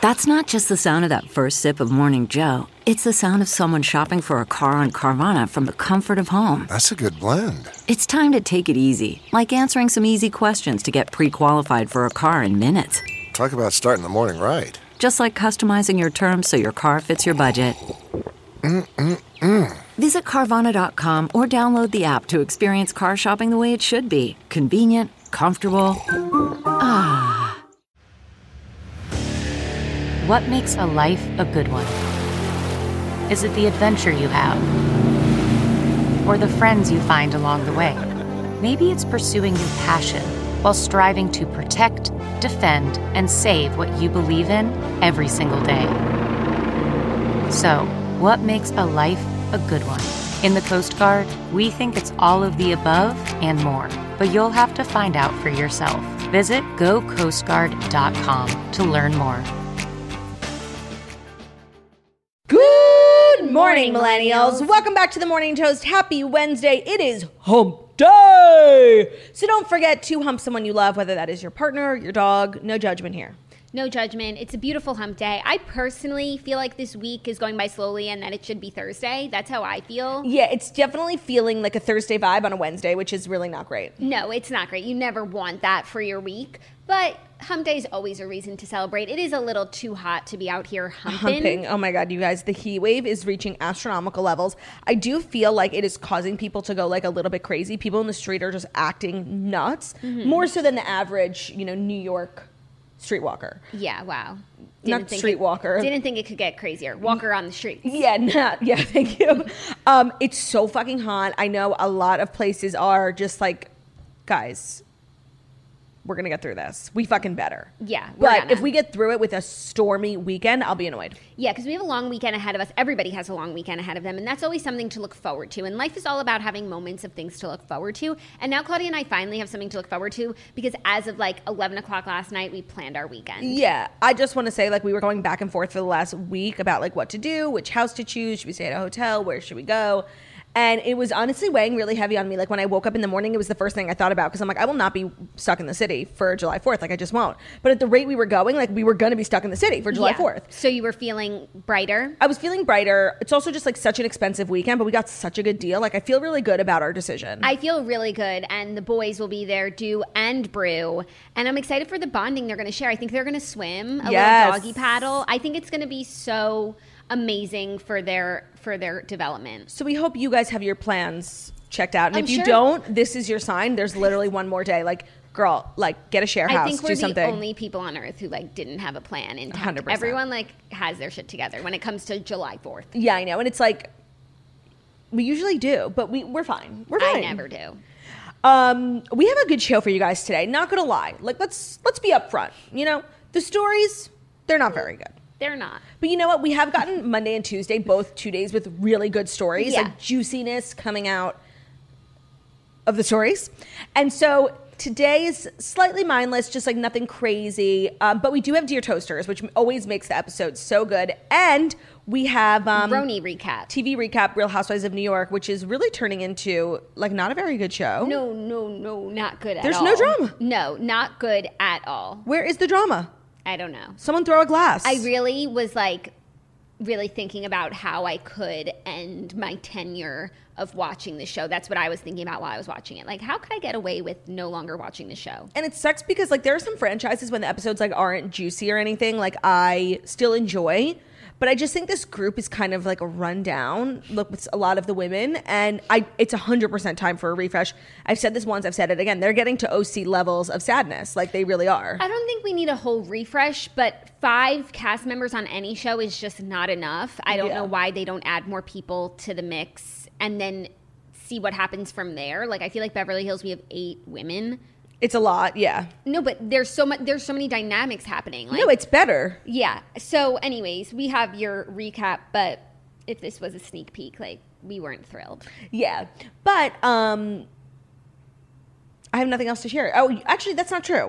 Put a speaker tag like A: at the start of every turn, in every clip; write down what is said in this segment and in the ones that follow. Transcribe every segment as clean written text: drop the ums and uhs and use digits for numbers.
A: That's not just the sound of that first sip of Morning Joe. It's the sound of someone shopping for a car on Carvana from the comfort of home.
B: That's a good blend.
A: It's time to take it easy, like answering some easy questions to get pre-qualified for a car in minutes.
B: Talk about starting the morning right.
A: Just like customizing your terms so your car fits your budget. Visit Carvana.com or download the app to experience car shopping the way it should be. Convenient, comfortable.
C: What makes a life a good one? Is it the adventure you have? Or the friends you find along the way? Maybe it's pursuing your passion while striving to protect, defend, and save what you believe in every single day. So, what makes a life a good one? In the Coast Guard, we think it's all of the above and more, but you'll have to find out for yourself. Visit gocoastguard.com to learn more.
D: Good morning, millennials. Welcome back to the Morning Toast. Happy Wednesday. It is hump day. So don't forget to hump someone you love, whether that is your partner, your dog. No judgment here.
E: No judgment. It's a beautiful hump day. I personally feel like this week is going by slowly and that it should be Thursday. That's how I feel.
D: Yeah, it's definitely feeling like a Thursday vibe on a Wednesday, which is really not great.
E: No, it's not great. You never want that for your week. But hump day is always a reason to celebrate. It is a little too hot to be out here humping.
D: Oh my God, you guys, the heat wave is reaching astronomical levels. I do feel like it is causing people to go like a little bit crazy. People in the street are just acting nuts, more so than the average, New York streetwalker.
E: Yeah, wow.
D: Not streetwalker.
E: Didn't think it could get crazier. Walker on the streets.
D: Yeah, thank you. It's so fucking hot. I know a lot of places are just like, guys, we're going to get through this. We fucking better.
E: Yeah.
D: But if we get through it with a stormy weekend, I'll be annoyed.
E: Yeah, because we have a long weekend ahead of us. Everybody has a long weekend ahead of them, and that's always something to look forward to. And life is all about having moments of things to look forward to. And now Claudia and I finally have something to look forward to because as of like 11 o'clock last night, we planned our weekend.
D: Yeah. I just want to say, like, we were going back and forth for the last week about, like, what to do, which house to choose. Should we stay at a hotel? Where should we go? And it was honestly weighing really heavy on me. Like, when I woke up in the morning, it was the first thing I thought about. Because I'm like, I will not be stuck in the city for July 4th. Like, I just won't. But at the rate we were going, like, we were going to be stuck in the city for July 4th.
E: So you were feeling brighter?
D: I was feeling brighter. It's also just, like, such an expensive weekend. But we got such a good deal. Like, I feel really good about our decision.
E: I feel really good. And the boys will be there, Do and Brew. And I'm excited for the bonding they're going to share. I think they're going to swim, a little doggy paddle. I think it's going to be so amazing for their development.
D: So we hope you guys have your plans checked out. And
E: I'm
D: if you
E: sure.
D: don't, this is your sign. There's literally one more day. Like, girl, like, get a share house,
E: I think we're
D: do something.
E: the only people on earth who like didn't have a plan in time.
D: 100%.
E: Everyone like has their shit together when it comes to July 4th.
D: Yeah, I know. And it's like, we usually do, but we're fine. We're fine.
E: I never do.
D: We have a good show for you guys today. Not gonna lie. Like, let's be upfront. The stories, they're not very good.
E: They're not.
D: But you know what? We have gotten Monday and Tuesday, both 2 days with really good stories,
E: Yeah.
D: like juiciness coming out of the stories. And so today is slightly mindless, just like nothing crazy. But we do have Dear Toasters, which always makes the episode so good. And we have
E: Roni recap.
D: TV recap, Real Housewives of New York, which is really turning into like not a very good show.
E: No, not good at all.
D: There's no drama.
E: No, not good at all.
D: Where is the drama?
E: I don't know.
D: Someone throw a glass.
E: I really was like really thinking about how I could end my tenure of watching the show. That's what I was thinking about while I was watching it. Like, how could I get away with no longer watching the show?
D: And it sucks because like there are some franchises when the episodes like aren't juicy or anything, like I still enjoy. But I just think this group is kind of like a rundown, look, with a lot of the women. And it's 100% time for a refresh. I've said this once, I've said it again. They're getting to OC levels of sadness. Like, they really are.
E: I don't think we need a whole refresh, but 5 cast members on any show is just not enough. I don't know why they don't add more people to the mix and then see what happens from there. Like, I feel like Beverly Hills, we have 8 women.
D: It's a lot, yeah.
E: No, but there's so many dynamics happening. Like,
D: no, it's better.
E: Yeah. So anyways, we have your recap, but if this was a sneak peek, like, we weren't thrilled.
D: Yeah. But I have nothing else to share. Oh, actually, that's not true.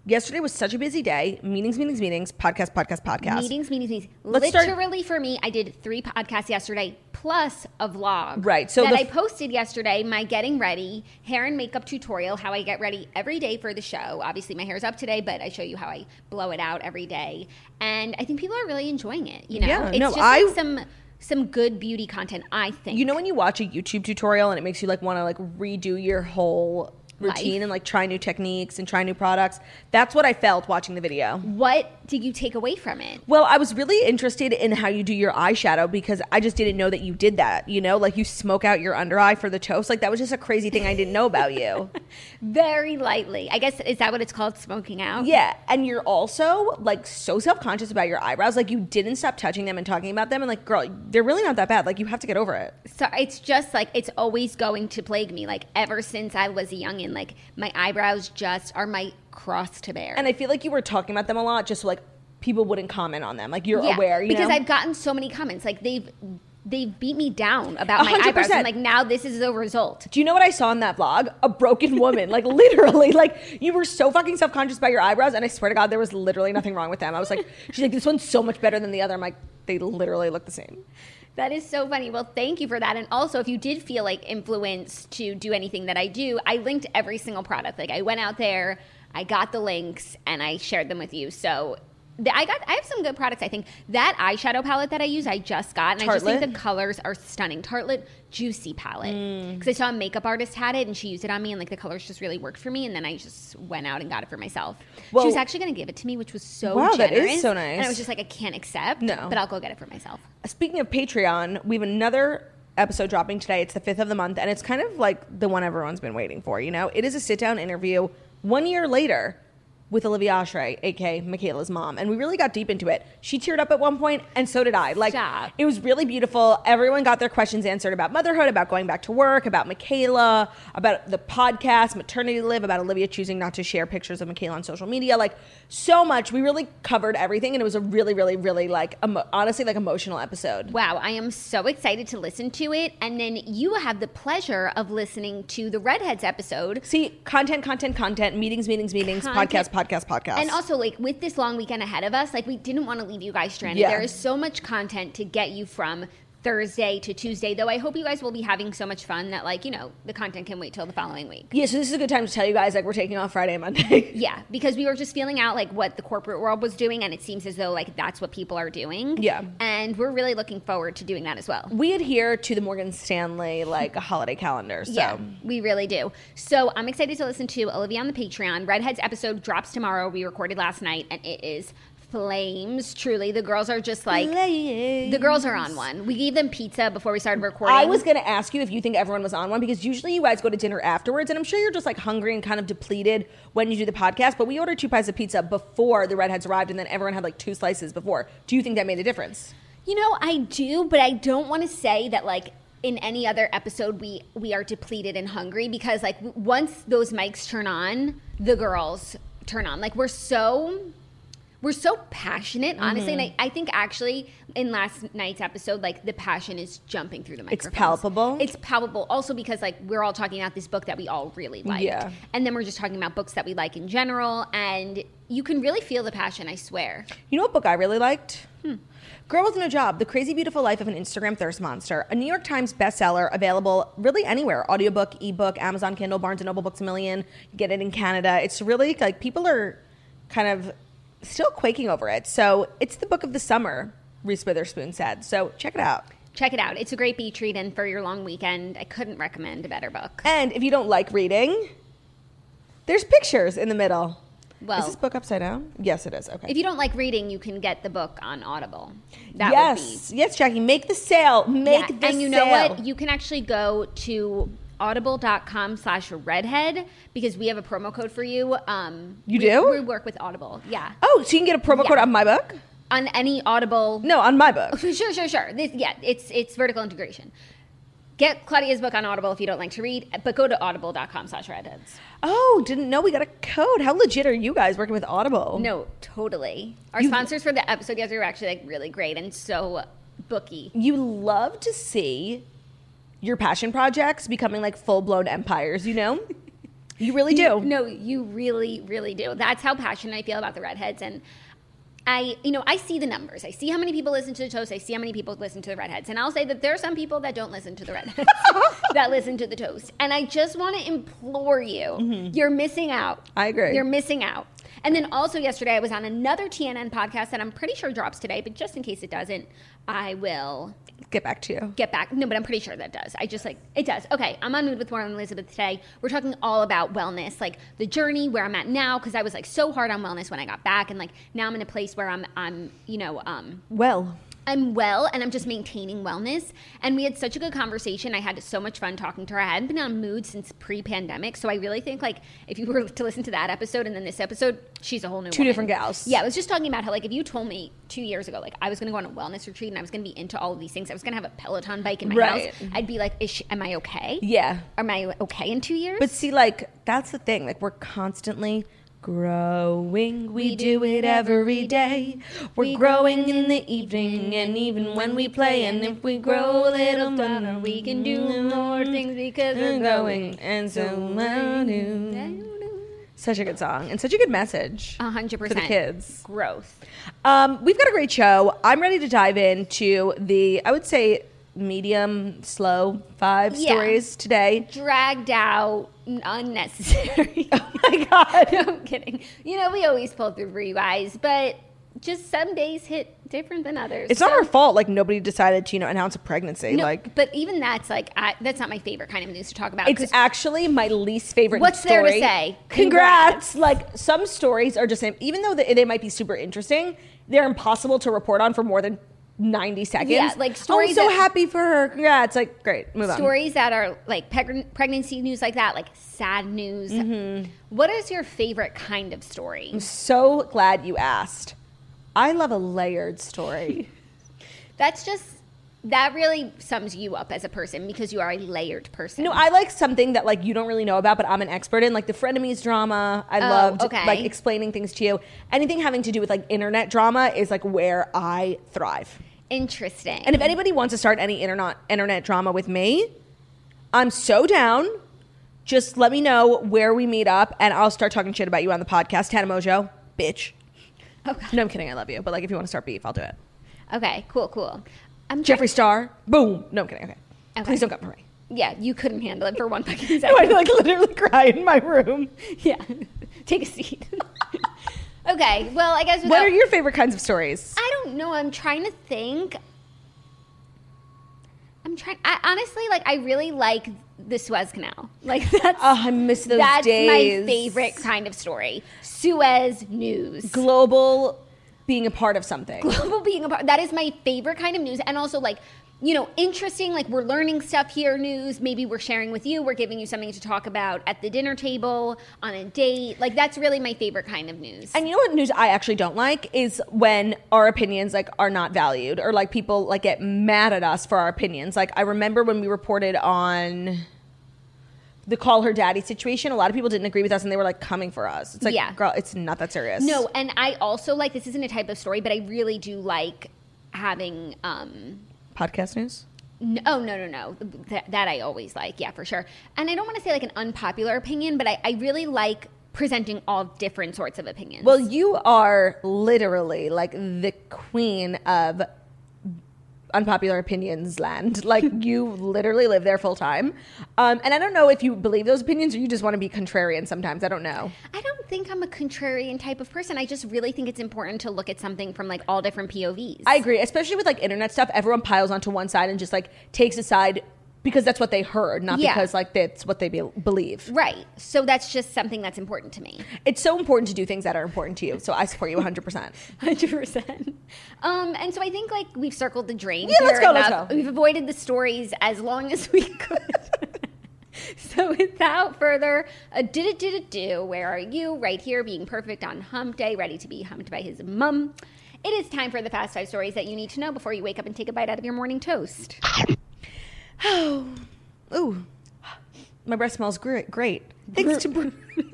D: Yesterday was such a busy day. Meetings, podcast.
E: Meetings.
D: Let's start-
E: Literally for me, I did 3 podcasts yesterday plus a vlog.
D: Right. So
E: that I posted yesterday, my getting ready, hair and makeup tutorial, how I get ready every day for the show. Obviously my hair's up today, but I show you how I blow it out every day. And I think people are really enjoying it. You know,
D: Yeah,
E: it's
D: no,
E: just
D: I-
E: like some good beauty content, I think.
D: You know when you watch a YouTube tutorial and it makes you like want to like redo your whole routine
E: Life.
D: and like try new techniques and try new products? That's what I felt watching the video.
E: What did you take away from it?
D: Well, I was really interested in how you do your eyeshadow because I just didn't know that you did that, you know? Like you smoke out your under eye for the toast. Like that was just a crazy thing I didn't know about you.
E: Very lightly. I guess, is that what it's called, smoking out?
D: Yeah, and you're also like so self-conscious about your eyebrows. Like you didn't stop touching them and talking about them and like, girl, they're really not that bad. Like you have to get over it.
E: So it's just like, it's always going to plague me. Like ever since I was a youngin', like my eyebrows just are my cross to bear.
D: And I feel like you were talking about them a lot just so like people wouldn't comment on them. Like you're aware, you
E: because
D: know?
E: I've gotten so many comments. Like they've beat me down about my
D: 100%.
E: eyebrows. And like now this is the result.
D: Do you know what I saw in that vlog? A broken woman. Like literally, like you were so fucking self-conscious about your eyebrows and I swear to God there was literally nothing wrong with them. I was like, she's like, this one's so much better than the other. I'm like, they literally look the same.
E: That is so funny. Well, thank you for that. And also, if you did feel like influenced to do anything that I do, I linked every single product. Like I went out there, I got the links, and I shared them with you. So I have some good products, I think. That eyeshadow palette that I use, I just got. And I just think the colors are stunning. Tartelette Juicy palette. Because I saw a makeup artist had it, and she used it on me, and like the colors just really worked for me. And then I just went out and got it for myself.
D: Well,
E: she was actually going to give it to me, which was so
D: wow,
E: generous.
D: that is so nice.
E: And I was just like, I can't accept.
D: No.
E: But I'll go get it for myself.
D: Speaking of Patreon, we have another episode dropping today. It's the 5th of the month, and it's kind of like the one everyone's been waiting for, you know? It is a sit-down interview 1 year later with Olivia Oshry, aka Michaela's mom. And we really got deep into it. She teared up at one point, and so did I. Like,
E: Stop.
D: It was really beautiful. Everyone got their questions answered about motherhood, about going back to work, about Michaela, about the podcast, Maternity Live, about Olivia choosing not to share pictures of Michaela on social media. Like, so much. We really covered everything, and it was a really, really, really, like, honestly, like, emotional episode.
E: Wow, I am so excited to listen to it. And then you have the pleasure of listening to the Redheads episode.
D: See, content, meetings, podcast.
E: And also, like, with this long weekend ahead of us, like, we didn't want to leave you guys stranded.
D: Yeah.
E: There is so much content to get you from Thursday to Tuesday, though I hope you guys will be having so much fun that, like, you know, the content can wait till the following week.
D: Yeah, so this is a good time to tell you guys, like, we're taking off Friday and Monday.
E: Yeah, because we were just feeling out, like, what the corporate world was doing, and it seems as though, like, that's what people are doing.
D: Yeah.
E: And we're really looking forward to doing that as well.
D: We adhere to the Morgan Stanley, like, a holiday calendar, so.
E: Yeah, we really do. So I'm excited to listen to Olivia on the Patreon. Redheads episode drops tomorrow. We recorded last night, and it is flames. Truly, the girls are just like, the girls are on one. We gave them pizza before we started recording.
D: I was going to ask you if you think everyone was on one, because usually you guys go to dinner afterwards, and I'm sure you're just, like, hungry and kind of depleted when you do the podcast, but we ordered 2 pies of pizza before the Redheads arrived, and then everyone had, like, 2 slices before. Do you think that made a difference?
E: You know, I do, but I don't want to say that, like, in any other episode we are depleted and hungry, because, like, once those mics turn on, the girls turn on. Like, we're so passionate, honestly. And I think actually in last night's episode, like, the passion is jumping through the microphones.
D: It's palpable?
E: It's palpable. Also because, like, we're all talking about this book that we all really liked.
D: Yeah.
E: And then we're just talking about books that we like in general. And you can really feel the passion, I swear.
D: You know what book I really liked? Girl with No Job, The Crazy Beautiful Life of an Instagram Thirst Monster. A New York Times bestseller, available really anywhere. Audiobook, ebook, Amazon Kindle, Barnes & Noble Books A Million. You get it in Canada. It's really, like, people are kind of still quaking over it. So it's the book of the summer, Reese Witherspoon said. So check it out.
E: Check it out. It's a great beach read, and for your long weekend, I couldn't recommend a better book.
D: And if you don't like reading, there's pictures in the middle.
E: Well,
D: is this book upside down? Yes, it is. Okay.
E: If you don't like reading, you can get the book on Audible.
D: Yes, Jackie, make the sale. Make the sale.
E: And you know what? You can actually go to audible.com/redhead, because we have a promo code for you.
D: You do?
E: We work with Audible. Yeah.
D: Oh, so you can get a promo code on my book?
E: On any Audible.
D: No, on my book.
E: Sure. It's vertical integration. Get Claudia's book on Audible if you don't like to read, but go to audible.com/redheads.
D: Oh, didn't know we got a code. How legit are you guys working with Audible?
E: No, totally. Our sponsors for the episode yesterday were actually, like, really great and so booky.
D: You love to see your passion projects becoming, like, full-blown empires, you know? You really do.
E: No, you really, really do. That's how passionate I feel about the redheads. And I see the numbers. I see how many people listen to the toast. I see how many people listen to the redheads. And I'll say that there are some people that don't listen to the redheads that listen to the toast. And I just want to implore you, you're missing out.
D: I agree.
E: You're missing out. And then also yesterday I was on another TNN podcast that I'm pretty sure drops today, but just in case it doesn't, I will
D: get back to you.
E: Get back. No, but I'm pretty sure that does. It does. Okay, I'm on Mood with Warren and Elizabeth today. We're talking all about wellness, like the journey where I'm at now, because I was like so hard on wellness when I got back, and like now I'm in a place where I'm well, and I'm just maintaining wellness. And we had such a good conversation. I had so much fun talking to her. I hadn't been on Mood since pre-pandemic, so I really think like if you were to listen to that episode and then this episode, she's a whole new
D: Two
E: woman.
D: different gals.
E: Yeah, I was just talking about how like if you told me 2 years ago like I was going to go on a wellness retreat and I was going to be into all of these things, I was going to have a Peloton bike in my house, I'd be like, am I okay?
D: Yeah.
E: Am I okay in 2 years?
D: But see, like that's the thing. Like we're constantly growing, we do it every day. We're growing in the evening and even when we play. And if we grow a little further, we can do more things because we're growing. And so such a good song and such a good message.
E: 100%
D: for the kids.
E: Growth.
D: We've got a great show. I'm ready to dive into I would say medium, slow 5 stories today.
E: Dragged out, unnecessary.
D: Oh my God.
E: No, I'm kidding. We always pull through for you guys, but just some days hit different than others.
D: It's not our fault. Like nobody decided to, announce a pregnancy.
E: No, but even that's like, that's not my favorite kind of news to talk about.
D: It's actually my least favorite
E: what's
D: story.
E: What's there to say?
D: Congrats. Like some stories are just, even though they might be super interesting, they're impossible to report on for more than 90 seconds.
E: Yeah, like stories.
D: I'm so happy for her. Congrats. Like, great. Move on.
E: Stories that are like pregnancy news like that, like sad news. Mm-hmm. What is your favorite kind of story?
D: I'm so glad you asked. I love a layered story.
E: That really sums you up as a person because you are a layered person.
D: No, I like something that like you don't really know about, but I'm an expert in, like the frenemies drama. I loved like explaining things to you. Anything having to do with like internet drama is like where I thrive.
E: Interesting.
D: And if anybody wants to start any internet drama with me, I'm so down. Just let me know where we meet up, and I'll start talking shit about you on the podcast. Tana Mojo, bitch. Okay. No, I'm kidding. I love you. But like, if you want to start beef, I'll do it.
E: Okay, cool.
D: Jeffree Star, boom. No, I'm kidding. Okay. Please don't come for me.
E: Yeah, you couldn't handle it for 1 fucking second.
D: No, I'd like literally cry in my room.
E: Yeah. Take a seat. Okay, well, I guess...
D: What are your favorite kinds of stories?
E: I don't know. I'm trying to think. Honestly, like, I really like the Suez Canal. Like, that's...
D: Oh, I miss those days.
E: That's my favorite kind of story. Suez news.
D: Global being a part of something.
E: Global being a part. That is my favorite kind of news. And also, like, interesting, like, we're learning stuff here, news. Maybe we're sharing with you. We're giving you something to talk about at the dinner table, on a date. Like, that's really my favorite kind of news.
D: And you know what news I actually don't like is when our opinions, like, are not valued or, like, people, like, get mad at us for our opinions. Like, I remember when we reported on the Call Her Daddy situation, a lot of people didn't agree with us and they were, like, coming for us. It's like, girl, it's not that serious.
E: No, and I also, like, this isn't a type of story, but I really do like having...
D: podcast news?
E: No. That I always like, yeah, for sure. And I don't want to say like an unpopular opinion, but I really like presenting all different sorts of opinions.
D: Well, you are literally like the queen of unpopular opinions land. Like you literally live there full time. And I don't know if you believe those opinions or you just want to be contrarian sometimes. I don't know.
E: I don't think I'm a contrarian type of person. I just really think it's important to look at something from like all different POVs.
D: I agree. Especially with like internet stuff, everyone piles onto one side and just like takes a side because that's what they heard, not because like that's what they believe.
E: Right. So that's just something that's important to me.
D: It's so important to do things that are important to you. So I support you 100%.
E: 100%. And so I think like we've circled the drain.
D: Yeah, let's go.
E: We've avoided the stories as long as we could. So without further ado, where are you? Right here, being perfect on hump day, ready to be humped by his mum. It is time for the fast 5 stories that you need to know before you wake up and take a bite out of your morning toast.
D: Oh, ooh, my breath smells great. Thanks to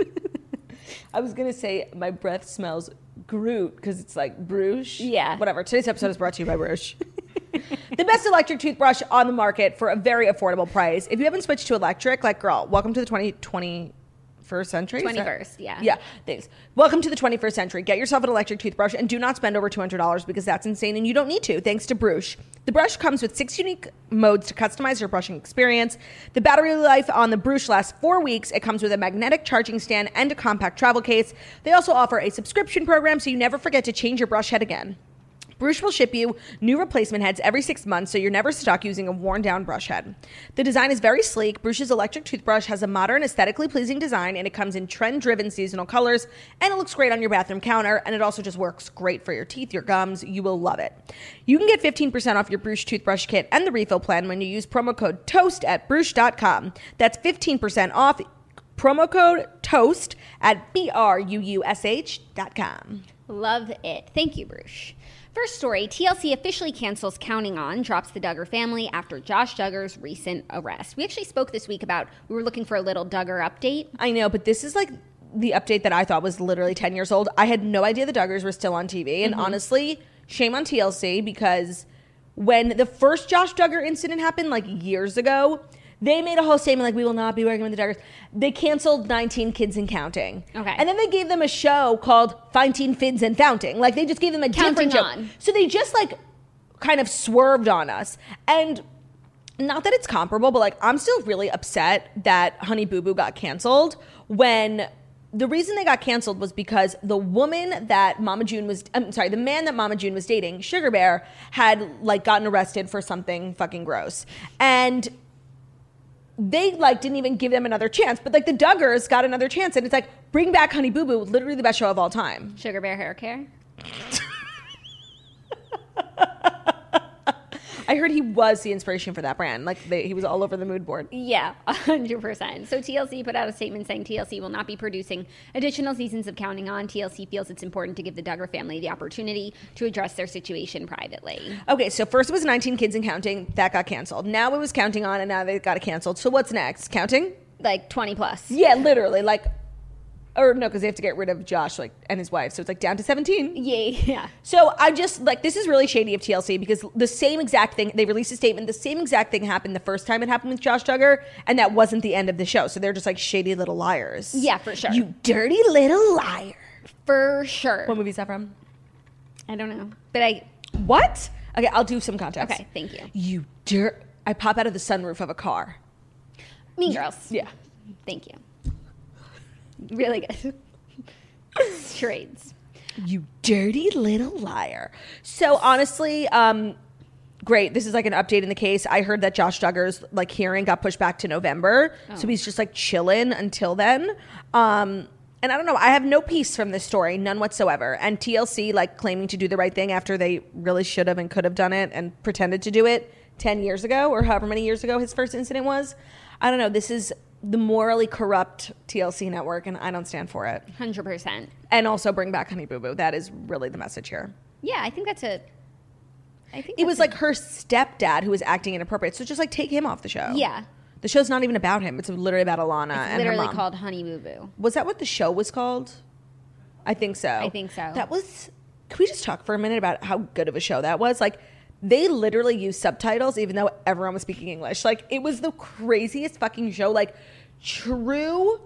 D: I was gonna say my breath smells Groot because it's like Bruges.
E: Yeah,
D: whatever. Today's episode is brought to you by Bruges. The best electric toothbrush on the market for a very affordable price. If you haven't switched to electric, like girl, welcome to the 2024 21st century?
E: 21st, yeah.
D: Yeah, thanks. Welcome to the 21st century. Get yourself an electric toothbrush and do not spend over $200 because that's insane and you don't need to, thanks to Brush. The brush comes with 6 unique modes to customize your brushing experience. The battery life on the Brush lasts 4 weeks. It comes with a magnetic charging stand and a compact travel case. They also offer a subscription program so you never forget to change your brush head again. Brush will ship you new replacement heads every 6 months, so you're never stuck using a worn-down brush head. The design is very sleek. Brush's electric toothbrush has a modern, aesthetically pleasing design, and it comes in trend-driven seasonal colors, and it looks great on your bathroom counter, and it also just works great for your teeth, your gums. You will love it. You can get 15% off your Brush toothbrush kit and the refill plan when you use promo code TOAST at Brush.com. That's 15% off. Promo code TOAST at BRUUSH.com.
E: Love it. Thank you, Bruce. First story, TLC officially cancels Counting On, drops the Duggar family after Josh Duggar's recent arrest. We actually spoke this week about, we were looking for a little Duggar update.
D: I know, but this is like the update that I thought was literally 10 years old. I had no idea the Duggars were still on TV. And honestly, shame on TLC because when the first Josh Duggar incident happened like years ago, they made a whole statement like, we will not be working with the Duggars. They canceled 19 Kids and Counting.
E: Okay.
D: And then they gave them a show called 19 Fids and Founting. Like, they just gave them a different show. So they just, like, kind of swerved on us. And not that it's comparable, but, like, I'm still really upset that Honey Boo Boo got canceled when the reason they got canceled was because the woman that Mama June was, the man that Mama June was dating, Sugar Bear, had, like, gotten arrested for something fucking gross. And they like didn't even give them another chance, but like the Duggars got another chance, and it's like, bring back Honey Boo Boo, literally the best show of all time.
E: Sugar Bear hair care.
D: I heard he was the inspiration for that brand. Like he was all over the mood board.
E: Yeah, 100%. So TLC put out a statement saying TLC will not be producing additional seasons of Counting On. TLC feels it's important to give the Duggar family the opportunity to address their situation privately.
D: Okay, so first it was 19 Kids and Counting. That got canceled. Now it was Counting On, and now they got it canceled. So what's next? Counting?
E: Like 20 plus.
D: Yeah, literally. Like, or no, because they have to get rid of Josh and his wife. So it's like down to 17.
E: Yeah.
D: So I just, like, this is really shady of TLC because the same exact thing, they released a statement, the same exact thing happened the first time it happened with Josh Duggar, and that wasn't the end of the show. So they're just like shady little liars.
E: Yeah, for sure.
D: You dirty little liar.
E: For sure.
D: What movie is that from?
E: I don't know. But
D: What? Okay, I'll do some context.
E: Okay, thank you.
D: I pop out of the sunroof of a car.
E: Mean Girls.
D: Yeah.
E: Thank you. Really good. Charades.
D: You dirty little liar. So honestly, great. This is like an update in the case. I heard that Josh Duggar's like hearing got pushed back to November. So he's just like chilling until then. And I don't know. I have no peace from this story, none whatsoever. And TLC like claiming to do the right thing after they really should have and could have done it and pretended to do it 10 years ago or however many years ago his first incident was. I don't know. This is the morally corrupt TLC network, and I don't stand for it.
E: 100%.
D: And also bring back Honey Boo Boo. That is really the message here.
E: Yeah, I think
D: it was like her stepdad who was acting inappropriate. So just like take him off the show.
E: Yeah.
D: The show's not even about him. It's literally about Alana and her
E: literally
D: mom.
E: called Honey Boo Boo.
D: Was that what the show was called? I think so. That was. Can we just talk for a minute about how good of a show that was? Like, they literally used subtitles even though everyone was speaking English. Like, it was the craziest fucking show. Like, true.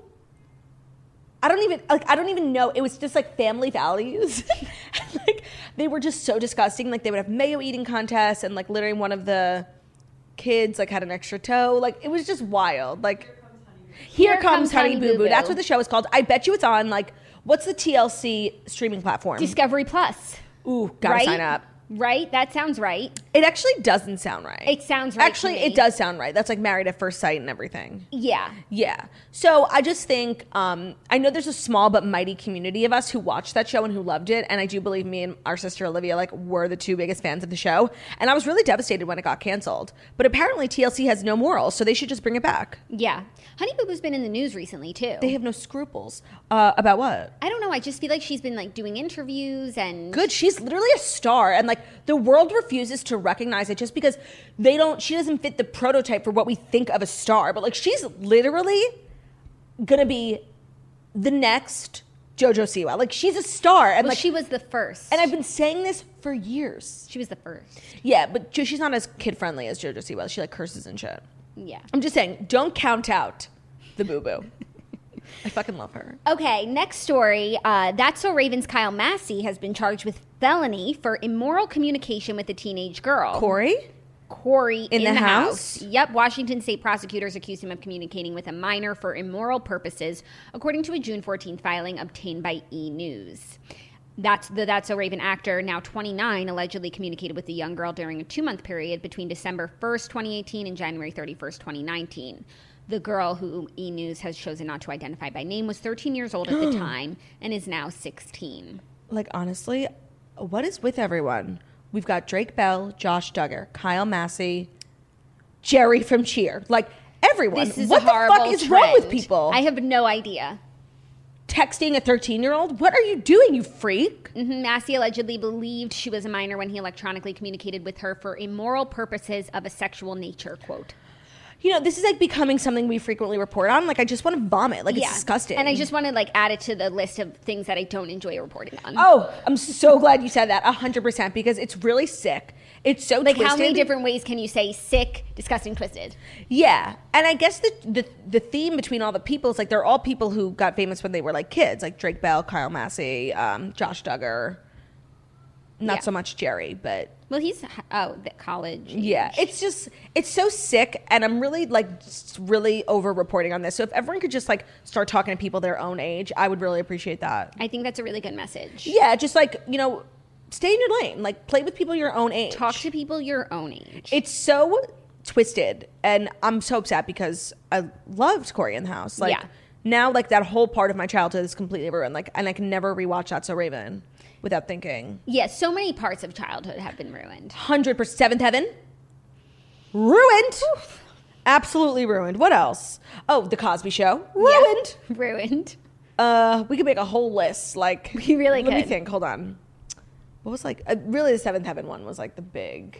D: I don't even know. It was just like family values. Like, they were just so disgusting. Like, they would have mayo eating contests, and like literally one of the kids like had an extra toe. Like, it was just wild. Like, Here Comes Honey Boo Boo. That's what the show is called. I bet you it's on like, what's the TLC streaming platform?
E: Discovery Plus.
D: Ooh, gotta sign up.
E: Right? That sounds right.
D: It actually doesn't sound right.
E: It sounds right.
D: Actually, it does sound right. That's like Married at First Sight and everything.
E: Yeah.
D: Yeah. So I just think, I know there's a small but mighty community of us who watched that show and who loved it. And I do believe me and our sister Olivia like were the two biggest fans of the show. And I was really devastated when it got canceled. But apparently TLC has no morals, so they should just bring it back.
E: Yeah. Honey Boo Boo's been in the news recently too.
D: They have no scruples. About what?
E: I don't know. I just feel like she's been like doing interviews and...
D: Good. She's literally a star. And like the world refuses to recognize it just because she doesn't fit the prototype for what we think of a star. But like, she's literally gonna be the next JoJo Siwa. Like, she's a star. And like,
E: she was the first.
D: And I've been saying this for years.
E: She was the first.
D: Yeah, but she's not as kid friendly as JoJo Siwa. She like curses and shit.
E: Yeah.
D: I'm just saying, don't count out the Boo Boo. I fucking love her.
E: Okay, next story. That's So Raven's Kyle Massey has been charged with felony for immoral communication with a teenage girl. Corey in the house. Yep. Washington state prosecutors accused him of communicating with a minor for immoral purposes, according to a June 14th filing obtained by E! News. That's So Raven actor, now 29, allegedly communicated with the young girl during a 2-month period between December 1st, 2018 and January 31st, 2019. The girl, who E! News has chosen not to identify by name, was 13 years old at the time and is now 16.
D: Like, honestly, what is with everyone? We've got Drake Bell, Josh Duggar, Kyle Massey, Jerry from Cheer. Like, everyone.
E: This is
D: what
E: a horrible
D: the fuck is
E: trend.
D: wrong with people?
E: I have no idea.
D: Texting a 13-year-old? What are you doing, you freak?
E: Massey allegedly believed she was a minor when he electronically communicated with her for immoral purposes of a sexual nature, quote.
D: You know, this is like becoming something we frequently report on. Like, I just want to vomit. Like, it's disgusting.
E: And I just want to like add it to the list of things that I don't enjoy reporting on.
D: Oh, I'm so glad you said that. 100%, because it's really sick. It's so
E: like,
D: twisted.
E: how many different ways can you say sick, disgusting, twisted?
D: Yeah. And I guess the theme between all the people is like they're all people who got famous when they were like kids, like Drake Bell, Kyle Massey, Josh Duggar. Not so much Jerry, but...
E: Well, he's, the college.
D: Yeah, it's just, it's so sick, and I'm really, like, just really over-reporting on this. So if everyone could just, like, start talking to people their own age, I would really appreciate that.
E: I think that's a really good message.
D: Yeah, just, like, you know, stay in your lane. Like, play with people your own age.
E: Talk to people your own age.
D: It's so twisted, and I'm so upset because I loved Corey in the House. Like, now, like, that whole part of my childhood is completely ruined. Like, and I can never rewatch That's So Raven without thinking.
E: Yeah, so many parts of childhood have been ruined.
D: 100%. Seventh Heaven? Ruined. Oof. Absolutely ruined. What else? Oh, The Cosby Show? Ruined.
E: Yeah. Ruined.
D: We could make a whole list. Like,
E: we really could.
D: Let me think. Hold on. What was like, really the Seventh Heaven one was like the big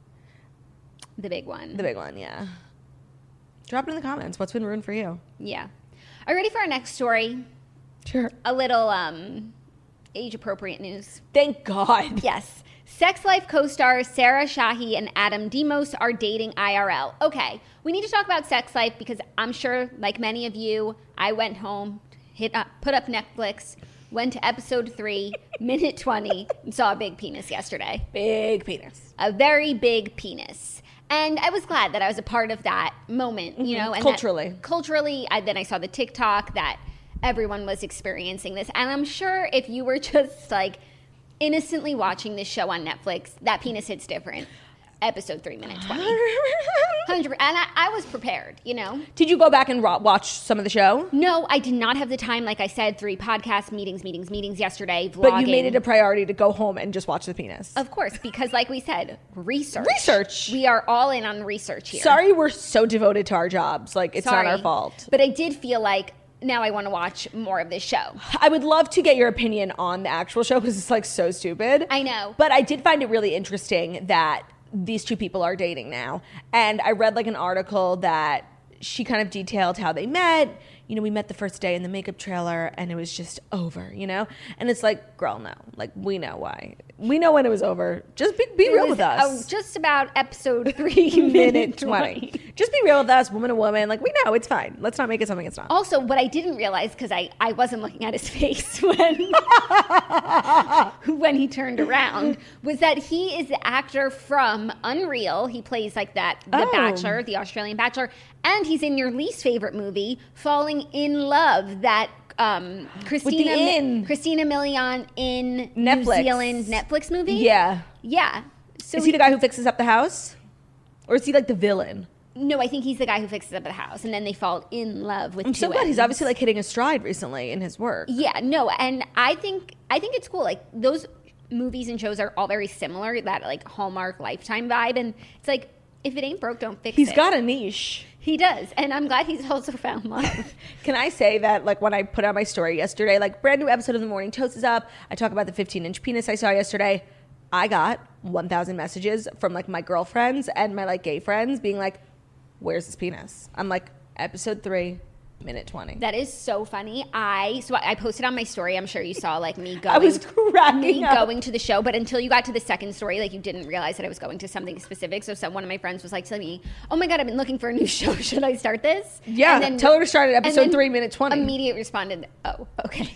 E: one.
D: The big one, yeah. Drop it in the comments. What's been ruined for you?
E: Yeah. Are you ready for our next story?
D: Sure.
E: A little, age-appropriate news.
D: Thank God.
E: Yes. Sex Life co-stars Sarah Shahi and Adam Demos are dating IRL. Okay, we need to talk about Sex Life because I'm sure, like many of you, I went home, put up Netflix, went to episode 3, minute 20, and saw a big penis yesterday.
D: Big penis.
E: A very big penis. And I was glad that I was a part of that moment, you know. And
D: culturally.
E: Then I saw the TikTok that everyone was experiencing this. And I'm sure if you were just like innocently watching this show on Netflix, that penis hits different. Episode 3, minute 20. 100%. And I was prepared, you know.
D: Did you go back and watch some of the show?
E: No, I did not have the time. Like I said, 3 podcasts, meetings yesterday, vlogging.
D: But you made it a priority to go home and just watch the penis.
E: Of course, because like we said, research.
D: Research.
E: We are all in on research here.
D: Sorry we're so devoted to our jobs. Like, it's not our fault.
E: But I did feel like now I want to watch more of this show.
D: I would love to get your opinion on the actual show because it's like so stupid.
E: I know.
D: But I did find it really interesting that these two people are dating now. And I read like an article that she kind of detailed how they met. You know, we met the first day in the makeup trailer and it was just over, you know? And it's like, girl, no. Like, we know why. We know when it was over. Just be real with us.
E: Just about episode 3, minute 20.
D: Just be real with us, woman to woman. Like, we know, it's fine. Let's not make it something it's not.
E: Also, what I didn't realize, because I wasn't looking at his face when he turned around, was that he is the actor from Unreal. He plays like that, The Bachelor, the Australian Bachelor. And he's in your least favorite movie, Falling in Love, that Christina Milian in New Zealand Netflix movie.
D: Yeah.
E: Yeah. So
D: is he the guy who fixes up the house? Or is he like the villain?
E: No, I think he's the guy who fixes up the house, and then they fall in love with.
D: I'm so glad he's obviously like hitting a stride recently in his work.
E: Yeah, no, and I think it's cool. Like, those movies and shows are all very similar, that like Hallmark Lifetime vibe, and it's like, if it ain't broke, don't fix it.
D: He's got a niche.
E: He does, and I'm glad he's also found love.
D: Can I say that, like, when I put out my story yesterday, like, brand new episode of The Morning Toast is up. I talk about the 15-inch penis I saw yesterday. I got 1,000 messages from, like, my girlfriends and my, like, gay friends being like, where's this penis? I'm like, episode 3, minute 20.
E: That is so funny. I posted on my story. I'm sure you saw like me going.
D: I was cracking up.
E: Going to the show, but until you got to the second story, like you didn't realize that I was going to something specific. So one of my friends was like to me, "Oh my god, I've been looking for a new show. Should I start this?"
D: Yeah, and then, tell her to start at episode 3 minute 20.
E: Immediately responded, "Oh, okay."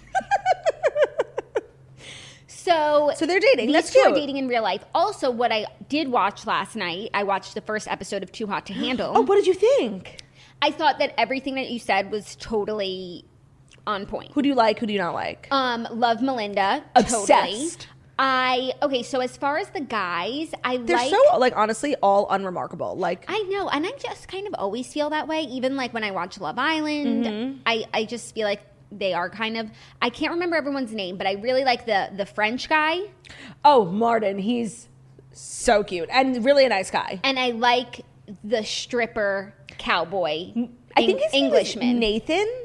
E: So
D: they're dating.
E: These two are dating in real life. Also, what I did watch last night, I watched the first episode of Too Hot to Handle.
D: Oh, what did you think?
E: I thought that everything that you said was totally on point.
D: Who do you like? Who do you not like?
E: Love Melinda.
D: Obsessed.
E: Totally. So as far as the guys,
D: they're so like honestly all unremarkable. Like
E: I know, and I just kind of always feel that way. Even like when I watch Love Island, I just feel like they are kind of, I can't remember everyone's name, but I really like the French guy.
D: Oh, Martin. He's so cute and really a nice guy.
E: And I like the stripper cowboy.
D: I think his
E: Englishman.
D: Name is Nathan?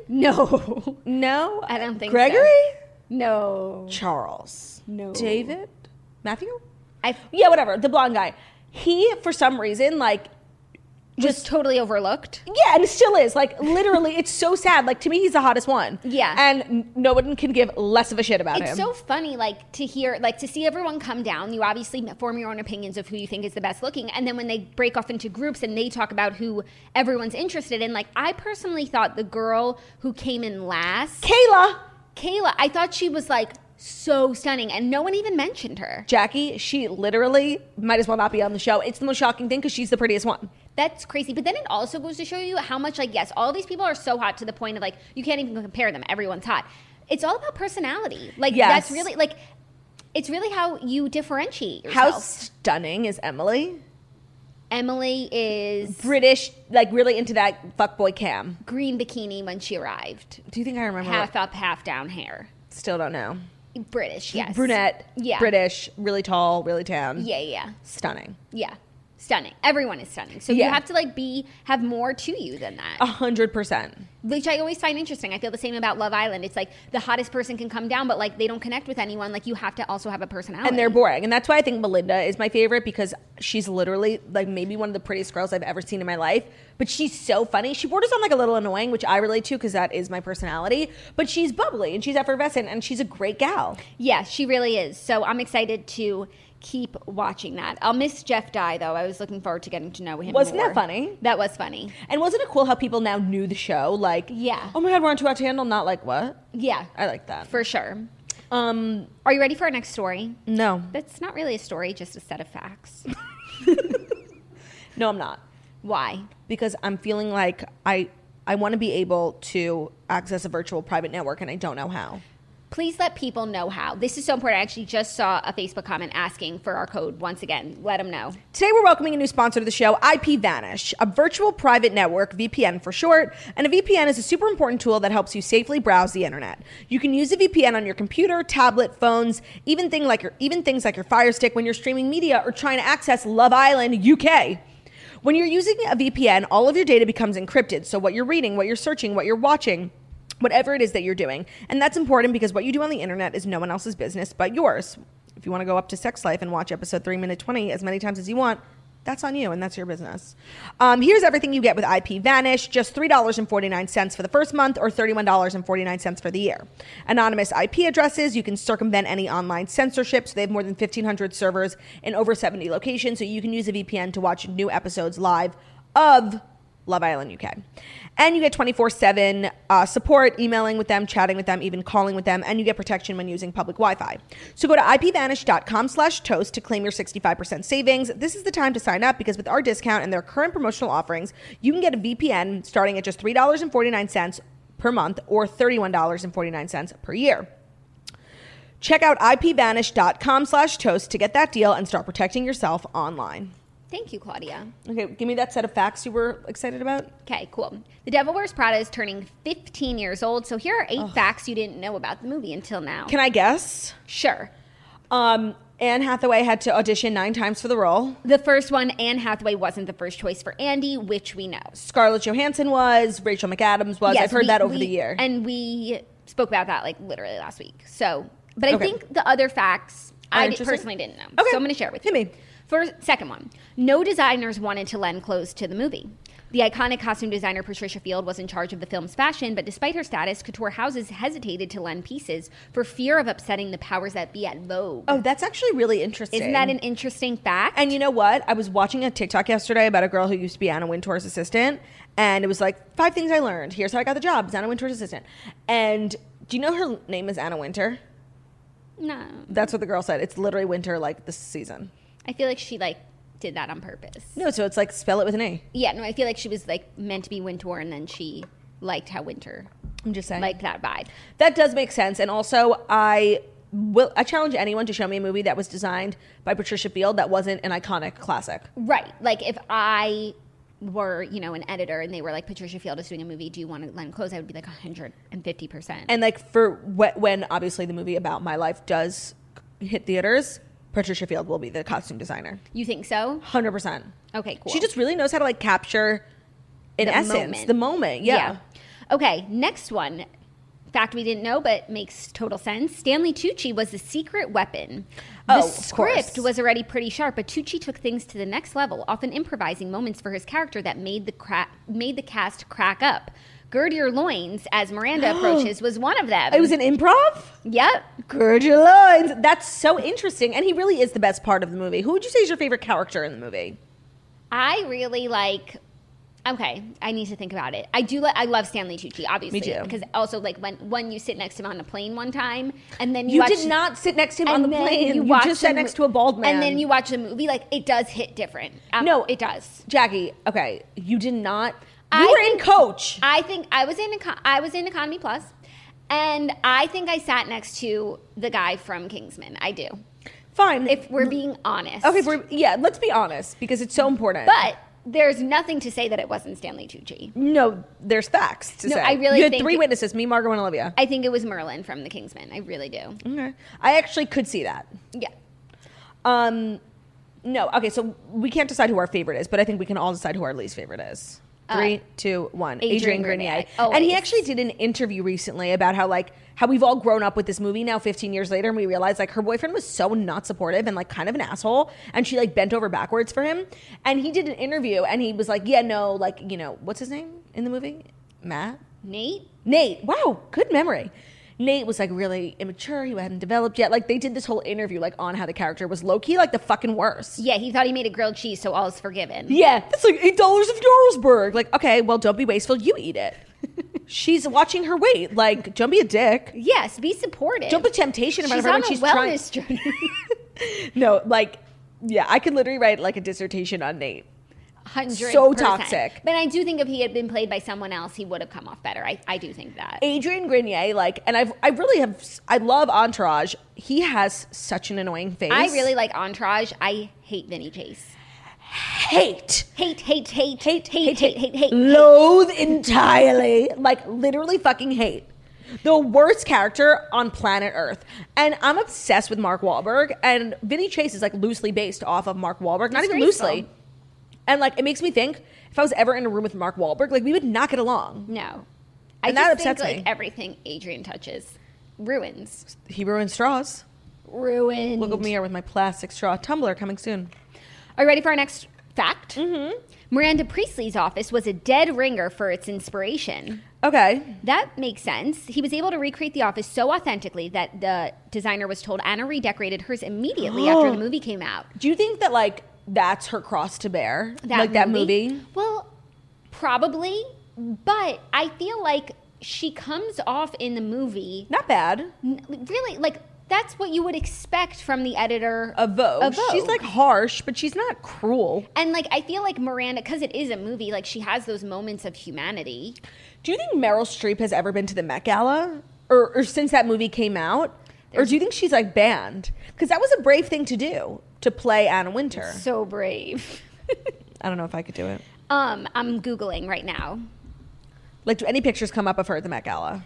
E: No, I don't think
D: Gregory?
E: So. No.
D: Charles?
E: No.
D: David? Matthew?
E: Yeah,
D: whatever. The blonde guy. He, for some reason, like,
E: just totally overlooked.
D: Yeah, and it still is. Like, literally, it's so sad. Like, to me, he's the hottest one.
E: Yeah.
D: And no one can give less of a shit about him.
E: It's so funny, like, to hear, like, to see everyone come down. You obviously form your own opinions of who you think is the best looking. And then when they break off into groups and they talk about who everyone's interested in, like, I personally thought the girl who came in last.
D: Kayla,
E: I thought she was, like, so stunning, and no one even mentioned her.
D: Jackie, she literally might as well not be on the show. It's the most shocking thing because she's the prettiest one.
E: That's crazy. But then it also goes to show you how much, like, yes, all these people are so hot to the point of, like, you can't even compare them. Everyone's hot. It's all about personality. Like, That's really, like, it's really how you differentiate yourself.
D: How stunning is Emily?
E: Emily is
D: British, like, really into that fuckboy Cam.
E: Green bikini when she arrived.
D: Do you think I remember?
E: Half up, half down hair.
D: Still don't know.
E: British, yes.
D: Brunette.
E: Yeah.
D: British, really tall, really tan.
E: Yeah.
D: Stunning.
E: Yeah. Stunning. Everyone is stunning. So you have to like have more to you than that.
D: 100%.
E: Which I always find interesting. I feel the same about Love Island. It's like the hottest person can come down, but like they don't connect with anyone. Like you have to also have a personality.
D: And they're boring. And that's why I think Melinda is my favorite because she's literally like maybe one of the prettiest girls I've ever seen in my life. But she's so funny. She borders on like a little annoying, which I relate to because that is my personality. But she's bubbly and she's effervescent and she's a great gal.
E: Yeah, she really is. So I'm excited to keep watching that. I'll miss Jeff Dye though. I was looking forward to getting to know him.
D: Wasn't
E: more.
D: that funny?
E: That was funny.
D: And wasn't it cool how people now knew the show? Like,
E: yeah.
D: Oh my God, we're on Too Hot to Handle. Not like what?
E: Yeah.
D: I like that.
E: For sure. Are you ready for our next story?
D: No.
E: That's not really a story, just a set of facts.
D: No, I'm not.
E: Why?
D: Because I'm feeling like I want to be able to access a virtual private network and I don't know how.
E: Please let people know how. This is so important. I actually just saw a Facebook comment asking for our code once again. Let them know.
D: Today we're welcoming a new sponsor to the show, IPVanish, a virtual private network, VPN for short. And a VPN is a super important tool that helps you safely browse the internet. You can use a VPN on your computer, tablet, phones, even things like your Fire Stick when you're streaming media or trying to access Love Island UK. When you're using a VPN, all of your data becomes encrypted. So what you're reading, what you're searching, what you're watching, whatever it is that you're doing. And that's important because what you do on the internet is no one else's business but yours. If you want to go up to Sex Life and watch episode 3 minute 20 as many times as you want, that's on you and that's your business. Here's everything you get with IPVanish. Just $3.49 for the first month or $31.49 for the year. Anonymous IP addresses. You can circumvent any online censorship. So they have more than 1,500 servers in over 70 locations. So you can use a VPN to watch new episodes live of Love Island UK. And you get 24/7 support, emailing with them, chatting with them, even calling with them, and you get protection when using public Wi-Fi. So go to ipvanish.com/toast to claim your 65% savings. This is the time to sign up because with our discount and their current promotional offerings, you can get a VPN starting at just $3.49 per month or $31.49 per year. Check out ipvanish.com/toast to get that deal and start protecting yourself online.
E: Thank you, Claudia.
D: Okay, give me that set of facts you were excited about.
E: Okay, cool. The Devil Wears Prada is turning 15 years old, so here are 8 facts you didn't know about the movie until now.
D: Can I guess?
E: Sure.
D: Anne Hathaway had to audition 9 times for the role.
E: The first one, Anne Hathaway wasn't the first choice for Andy, which we know.
D: Scarlett Johansson was, Rachel McAdams was. Yes, I've heard that over the year.
E: And we spoke about that like literally last week. So, but I think the other facts I personally didn't know.
D: Okay.
E: So I'm going to share it with you.
D: Hit me.
E: Second one, no designers wanted to lend clothes to the movie. The iconic costume designer Patricia Field was in charge of the film's fashion, but despite her status, couture houses hesitated to lend pieces for fear of upsetting the powers that be at Vogue.
D: Oh, that's actually really interesting.
E: Isn't that an interesting fact?
D: And you know what? I was watching a TikTok yesterday about a girl who used to be Anna Wintour's assistant, and it was like 5 things I learned. Here's how I got the job as Anna Wintour's assistant. And do you know her name is Anna Wintour?
E: No.
D: That's what the girl said. It's literally winter like this season.
E: I feel like she did that on purpose.
D: No, so it's like spell it with an A.
E: Yeah, no, I feel like she was meant to be Wintour, and then she liked how Winter.
D: I'm just saying.
E: Liked that vibe.
D: That does make sense. And also, I challenge anyone to show me a movie that was designed by Patricia Field that wasn't an iconic classic.
E: Right. Like if I were, an editor and they were like, Patricia Field is doing a movie, do you want to lend clothes? I would be like 150%.
D: And like for when obviously the movie about my life does hit theaters, Patricia Field will be the costume designer.
E: You think so?
D: 100%.
E: Okay, cool.
D: She just really knows how to capture, in essence, the moment. Yeah.
E: Okay, next one. Fact we didn't know, but makes total sense. Stanley Tucci was the secret weapon. The script was already pretty sharp, but Tucci took things to the next level, often improvising moments for his character that made the cast crack up. Gird Your Loins, as Miranda approaches, was one of them.
D: It was an improv?
E: Yep.
D: Gird Your Loins. That's so interesting. And he really is the best part of the movie. Who would you say is your favorite character in the movie?
E: I really okay, I need to think about it. I love Stanley Tucci, obviously.
D: Me too.
E: Because also, when you sit next to him on the plane one time, and then
D: you did not sit next to him on the plane. You just sat next to a bald man.
E: And then you watch the movie, it does hit different.
D: No.
E: It does.
D: Jackie, okay, you did not... You were in Coach.
E: I think I was in Economy Plus, and I think I sat next to the guy from Kingsman. I do.
D: Fine.
E: If we're being honest.
D: Okay, let's be honest, because it's so important.
E: But there's nothing to say that it wasn't Stanley Tucci.
D: No, there's facts to say.
E: I really
D: You had
E: think
D: 3 witnesses, me, Margot, and Olivia.
E: I think it was Merlin from the Kingsman. I really do.
D: Okay. I actually could see that.
E: Yeah.
D: No, okay, so we can't decide who our favorite is, but I think we can all decide who our least favorite is. 3, 2, 1. Adrian Grenier. And he actually did an interview recently about how we've all grown up with this movie now 15 years later, and we realized her boyfriend was so not supportive and kind of an asshole, and she bent over backwards for him. And he did an interview and he was what's his name in the movie? Matt?
E: Nate.
D: Wow, good memory. Nate was really immature. He hadn't developed yet. They did this whole interview on how the character was low key the fucking worst.
E: Yeah, he thought he made a grilled cheese, so all is forgiven.
D: Yeah, that's $8 of Jarlsberg. Okay, well, don't be wasteful. You eat it. She's watching her weight. Don't be a dick.
E: Yes, be supportive.
D: Don't put temptation in front of her when she's
E: trying. She's on a wellness journey.
D: No, yeah, I could literally write a dissertation on Nate.
E: 100%.
D: So toxic.
E: But I do think if he had been played by someone else, he would have come off better. I do think that.
D: Adrian Grenier, and I love Entourage. He has such an annoying face.
E: I really like Entourage. I hate Vinny Chase.
D: Hate.
E: Hate.
D: Loathe entirely. Literally fucking hate. The worst character on planet Earth. And I'm obsessed with Mark Wahlberg. And Vinny Chase is loosely based off of Mark Wahlberg. Not even loosely. And it makes me think if I was ever in a room with Mark Wahlberg, we would not get along.
E: No.
D: And that upsets me.
E: Everything Adrian touches ruins.
D: He ruins straws.
E: Ruined.
D: Look at me here with my plastic straw tumbler coming soon.
E: Are you ready for our next fact?
D: Mm-hmm.
E: Miranda Priestley's office was a dead ringer for its inspiration.
D: Okay.
E: That makes sense. He was able to recreate the office so authentically that the designer was told Anna redecorated hers immediately after the movie came out.
D: Do you think that that's her cross to bear? That movie?
E: Well, probably. But I feel she comes off in the movie.
D: Not bad.
E: Really, that's what you would expect from the editor
D: of Vogue. She's harsh, but she's not cruel.
E: And I feel Miranda, because it is a movie, she has those moments of humanity.
D: Do you think Meryl Streep has ever been to the Met Gala? Or since that movie came out? Or do you think she's banned? Because that was a brave thing to do, to play Anna Wintour.
E: So brave.
D: I don't know if I could do it.
E: I'm Googling right now.
D: Do any pictures come up of her at the Met Gala?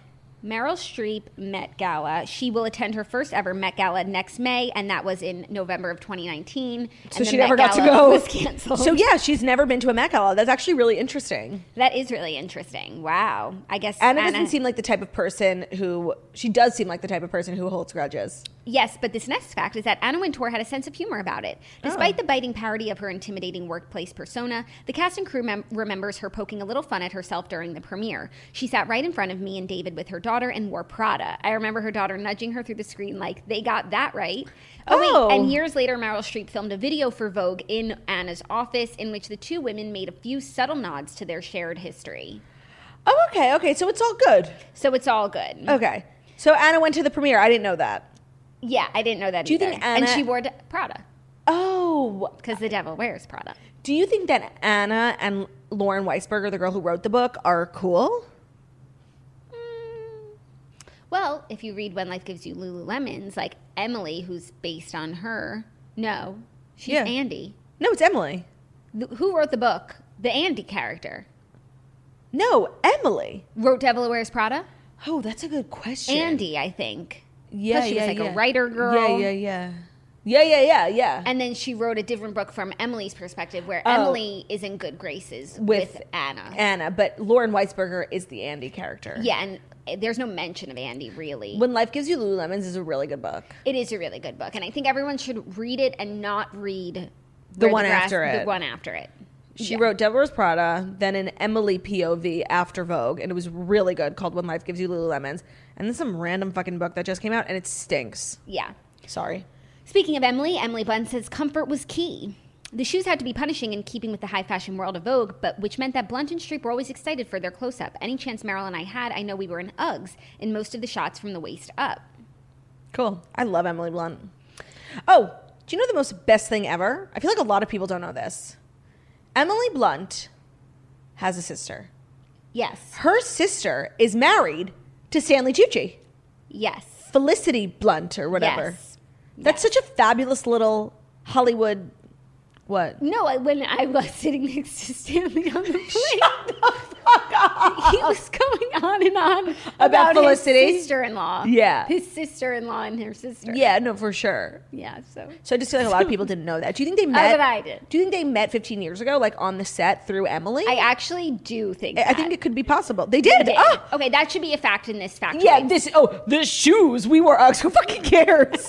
E: Meryl Streep Met Gala. She will attend her first ever Met Gala next May, and that was in November of 2019.
D: So she never got to go.
E: Was canceled.
D: So yeah, she's never been to a Met Gala. That's actually really interesting.
E: That is really interesting. Wow. I guess
D: Anna doesn't seem like the type of person who... She does seem like the type of person who holds grudges.
E: Yes, but this next fact is that Anna Wintour had a sense of humor about it. Despite the biting parody of her intimidating workplace persona, the cast and crew remembers her poking a little fun at herself during the premiere. She sat right in front of me and David with her daughter and wore Prada. I remember her daughter nudging her through the screen like, they got that right. Oh, wait, and years later, Meryl Streep filmed a video for Vogue in Anna's office in which the two women made a few subtle nods to their shared history.
D: Oh, okay, so it's all good.
E: So it's all good.
D: Okay. So Anna went to the premiere. I didn't know that.
E: Yeah, I didn't know that
D: Do you
E: either.
D: think Anna...
E: And she wore Prada.
D: Oh.
E: Because the devil wears Prada.
D: Do you think that Anna and Lauren Weisberger, the girl who wrote the book, are cool?
E: Well, if you read When Life Gives You Lululemons, like Emily, who's based on her. No, she's Andy.
D: No, it's Emily.
E: Who wrote the book? The Andy character.
D: No, Emily.
E: Wrote Devil Wears Prada?
D: Oh, that's a good question.
E: Andy, I think.
D: Yeah,
E: she was like a writer girl.
D: Yeah.
E: And then she wrote a different book from Emily's perspective where Emily is in good graces with Anna.
D: But Lauren Weisberger is the Andy character.
E: Yeah, and there's no mention of Andy, really.
D: When Life Gives You Lululemons is a really good book.
E: It is a really good book. And I think everyone should read it and not read
D: the one after it.
E: The one after it.
D: She wrote Devil Wears Prada, then an Emily POV after Vogue, and it was really good, called When Life Gives You Lululemons. And then some random fucking book that just came out, and it stinks.
E: Yeah.
D: Sorry.
E: Speaking of Emily Blunt says comfort was key. The shoes had to be punishing in keeping with the high fashion world of Vogue, but which meant that Blunt and Streep were always excited for their close-up. Any chance Meryl and I had, I know we were in Uggs in most of the shots from the waist up.
D: Cool. I love Emily Blunt. Oh, do you know the most best thing ever? I feel like a lot of people don't know this. Emily Blunt has a sister.
E: Yes.
D: Her sister is married to Stanley Tucci.
E: Yes.
D: Felicity Blunt or whatever.
E: Yes.
D: That's such a fabulous little Hollywood... What?
E: No, when I was sitting next to Stanley on the plane.
D: Shut the fuck up.
E: He was going on and on
D: about Felicity?
E: His sister-in-law.
D: Yeah.
E: His sister-in-law and her sister.
D: Yeah, no, for sure.
E: Yeah, so
D: I just feel like a lot of people didn't know that. Do you think they met?
E: Oh, that I did.
D: Do you think they met 15 years ago, like on the set through Emily?
E: I actually do think
D: I think it could be possible. They did. Oh.
E: Okay, that should be a fact in this fact.
D: Yeah, the shoes. We wore Uggs. Who fucking cares?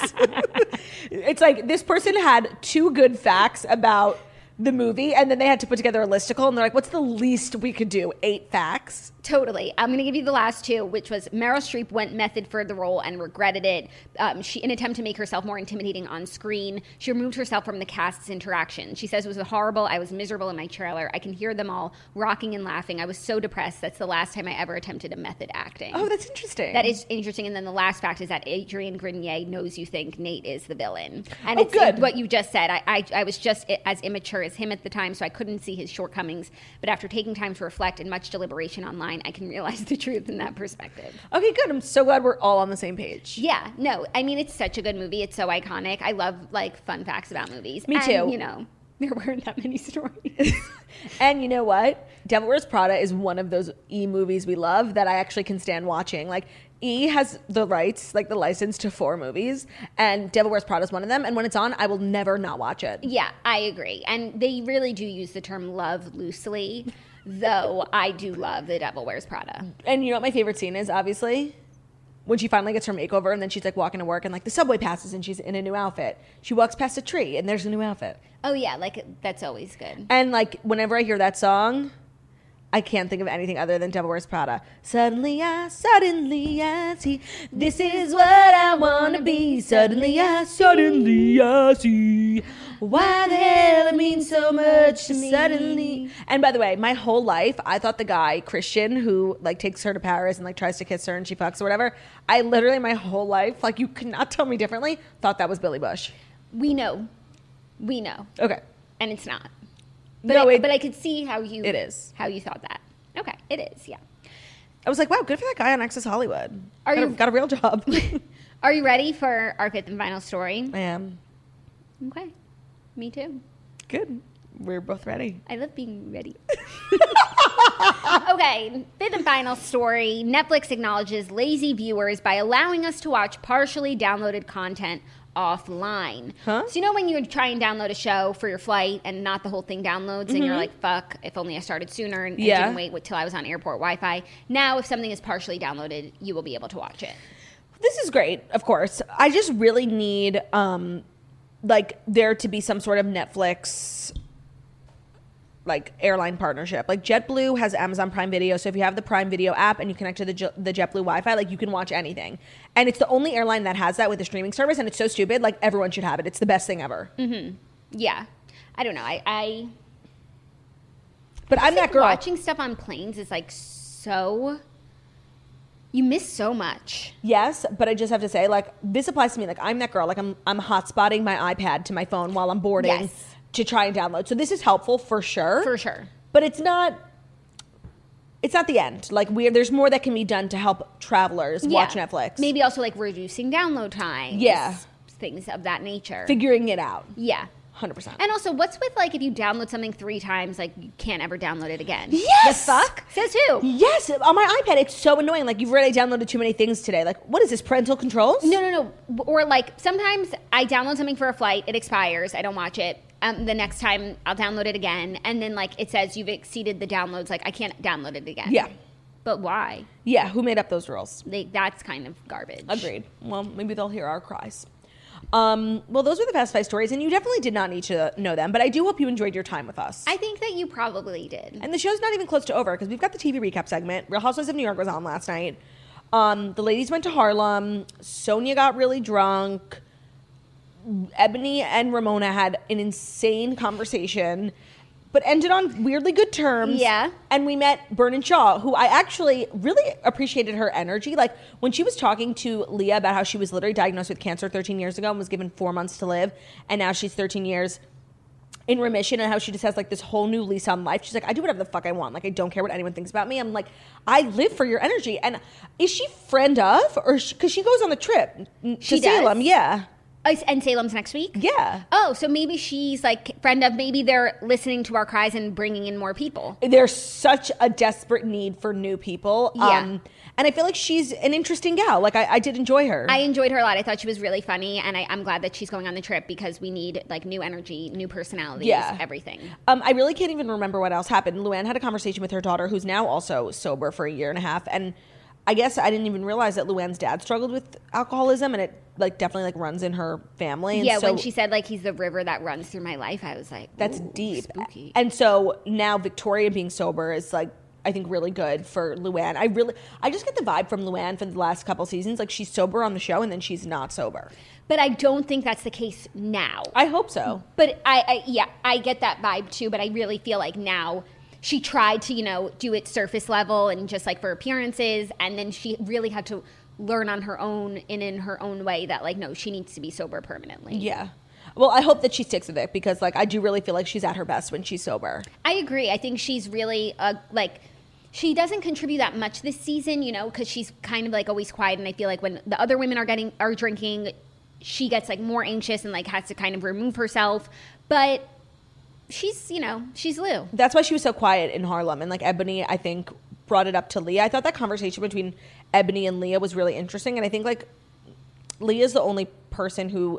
D: It's like this person had 2 good facts about the movie, and then they had to put together a listicle, and they're like, what's the least we could do? 8 facts?
E: Totally. I'm going to give you the last 2, which was Meryl Streep went method for the role and regretted it. She, in an attempt to make herself more intimidating on screen, she removed herself from the cast's interaction. She says it was horrible. I was miserable in my trailer. I can hear them all rocking and laughing. I was so depressed. That's the last time I ever attempted a method acting.
D: Oh, that's interesting.
E: That is interesting. And then the last fact is that Adrienne Grenier knows you think Nate is the villain. And
D: it's good.
E: What you just said. I was just as immature as him at the time, so I couldn't see his shortcomings. But after taking time to reflect and much deliberation online, I can realize the truth in that perspective.
D: Okay, good. I'm so glad we're all on the same page.
E: Yeah, no, I mean, it's such a good movie. It's so iconic. I love, like, fun facts about movies.
D: Me too.
E: And, you know, there weren't that many stories.
D: And you know what? Devil Wears Prada is one of those E-movies we love that I actually can stand watching. Like, E has the rights, like the license to 4 movies, and Devil Wears Prada is one of them. And when it's on, I will never not watch it.
E: Yeah, I agree. And they really do use the term love loosely, though I do love The Devil Wears Prada.
D: And you know what my favorite scene is, obviously? When she finally gets her makeover and then she's like walking to work and like the subway passes and she's in a new outfit. She walks past a tree and there's a new outfit.
E: Oh yeah, like that's always good.
D: And like whenever I hear that song, I can't think of anything other than Devil Wears Prada. Suddenly I see, this is what I want to be. Suddenly I see, why the hell it means so much to me. Suddenly. And by the way, my whole life, I thought the guy, Christian, who like takes her to Paris and like tries to kiss her and she fucks or whatever, I literally my whole life, like you could not tell me differently, thought that was Billy Bush.
E: We know.
D: Okay.
E: And it's not.
D: But
E: but I could see how you
D: it is
E: how you thought that. Okay, it is, yeah.
D: I was like, wow, good for that guy on Access Hollywood. Got a real job.
E: Are you ready for our 5th and final story?
D: I am.
E: Okay. Me too.
D: Good. We're both ready.
E: I love being ready. Okay, fifth and final story. Netflix acknowledges lazy viewers by allowing us to watch partially downloaded content offline.
D: Huh?
E: So you know when you try and download a show for your flight and not the whole thing downloads and you're like, fuck, if only I started sooner and didn't wait till I was on airport Wi-Fi. Now if something is partially downloaded, you will be able to watch it.
D: This is great, of course. I just really need like there to be some sort of Netflix like airline partnership. Like JetBlue has Amazon Prime Video, so if you have the Prime Video app and you connect to the JetBlue Wi-Fi, like you can watch anything. And it's the only airline that has that with a streaming service, and it's so stupid. Like everyone should have it. It's the best thing ever.
E: Mm-hmm. Yeah, I don't know.
D: But I'm that girl.
E: Watching stuff on planes is like so. You miss so much.
D: Yes, but I just have to say, like, this applies to me. Like, I'm that girl. Like, I'm hotspotting my iPad to my phone while I'm boarding to try and download. So this is helpful for sure.
E: For sure.
D: But it's not the end. Like, there's more that can be done to help travelers watch Netflix.
E: Maybe also, like, reducing download time.
D: Yeah.
E: Things of that nature.
D: Figuring it out.
E: Yeah.
D: 100%.
E: And also, what's with, like, if you download something 3 times, like, you can't ever download it again?
D: Yes!
E: The fuck? Says who?
D: Yes! On my iPad, it's so annoying. Like, you've already downloaded too many things today. Like, what is this, parental controls?
E: No. Or, like, sometimes I download something for a flight, it expires, I don't watch it. The next time, I'll download it again. And then, like, it says you've exceeded the downloads. Like, I can't download it again.
D: Yeah.
E: But why?
D: Yeah, who made up those rules?
E: That's kind of garbage.
D: Agreed. Well, maybe they'll hear our cries. Well, those were the Fast 5 stories, and you definitely did not need to know them, but I do hope you enjoyed your time with us.
E: I think that you probably did.
D: And the show's not even close to over, because we've got the TV recap segment. Real Housewives of New York was on last night. The ladies went to Harlem. Sonia got really drunk. Ebony and Ramona had an insane conversation, but ended on weirdly good terms.
E: Yeah.
D: And we met Vernon Shaw, who I actually really appreciated her energy. Like, when she was talking to Leah about how she was literally diagnosed with cancer 13 years ago and was given 4 months to live, and now she's 13 years in remission, and how she just has, like, this whole new lease on life. She's like, I do whatever the fuck I want. Like, I don't care what anyone thinks about me. I'm like, I live for your energy. And is she friend of? Or because she goes on the trip to Salem. Yeah.
E: Oh, and Salem's next week?
D: Yeah.
E: Oh, so maybe she's like friend of, maybe they're listening to our cries and bringing in more people.
D: There's such a desperate need for new people.
E: Yeah.
D: And I feel like she's an interesting gal. Like, I did enjoy her.
E: I enjoyed her a lot. I thought she was really funny, and I'm glad that she's going on the trip because we need, like, new energy, new personalities, everything.
D: I really can't even remember what else happened. Luann had a conversation with her daughter, who's now also sober for 1.5 years, and I guess I didn't even realize that Luann's dad struggled with alcoholism, and it, like, definitely, like, runs in her family. And
E: yeah, when she said, like, he's the river that runs through my life, I was like,
D: that's deep.
E: Spooky.
D: And so now Victoria being sober is, like, I think really good for Luann. I just get the vibe from Luann for the last couple seasons. Like, she's sober on the show and then she's not sober.
E: But I don't think that's the case now.
D: I hope so.
E: But I get that vibe too, but I really feel like now she tried to, do it surface level and just like for appearances. And then she really had to learn on her own and in her own way that, like, no, she needs to be sober permanently.
D: Yeah. Well, I hope that she sticks with it because, like, I do really feel like she's at her best when she's sober.
E: I agree. I think she's really, she doesn't contribute that much this season, because she's kind of, like, always quiet. And I feel like when the other women are drinking, she gets, like, more anxious and, like, has to kind of remove herself. But she's, she's Lou.
D: That's why she was so quiet in Harlem. And, like, Ebony, I think, brought it up to Leah. I thought that conversation between Ebony and Leah was really interesting. And I think, like, Leah's the only person who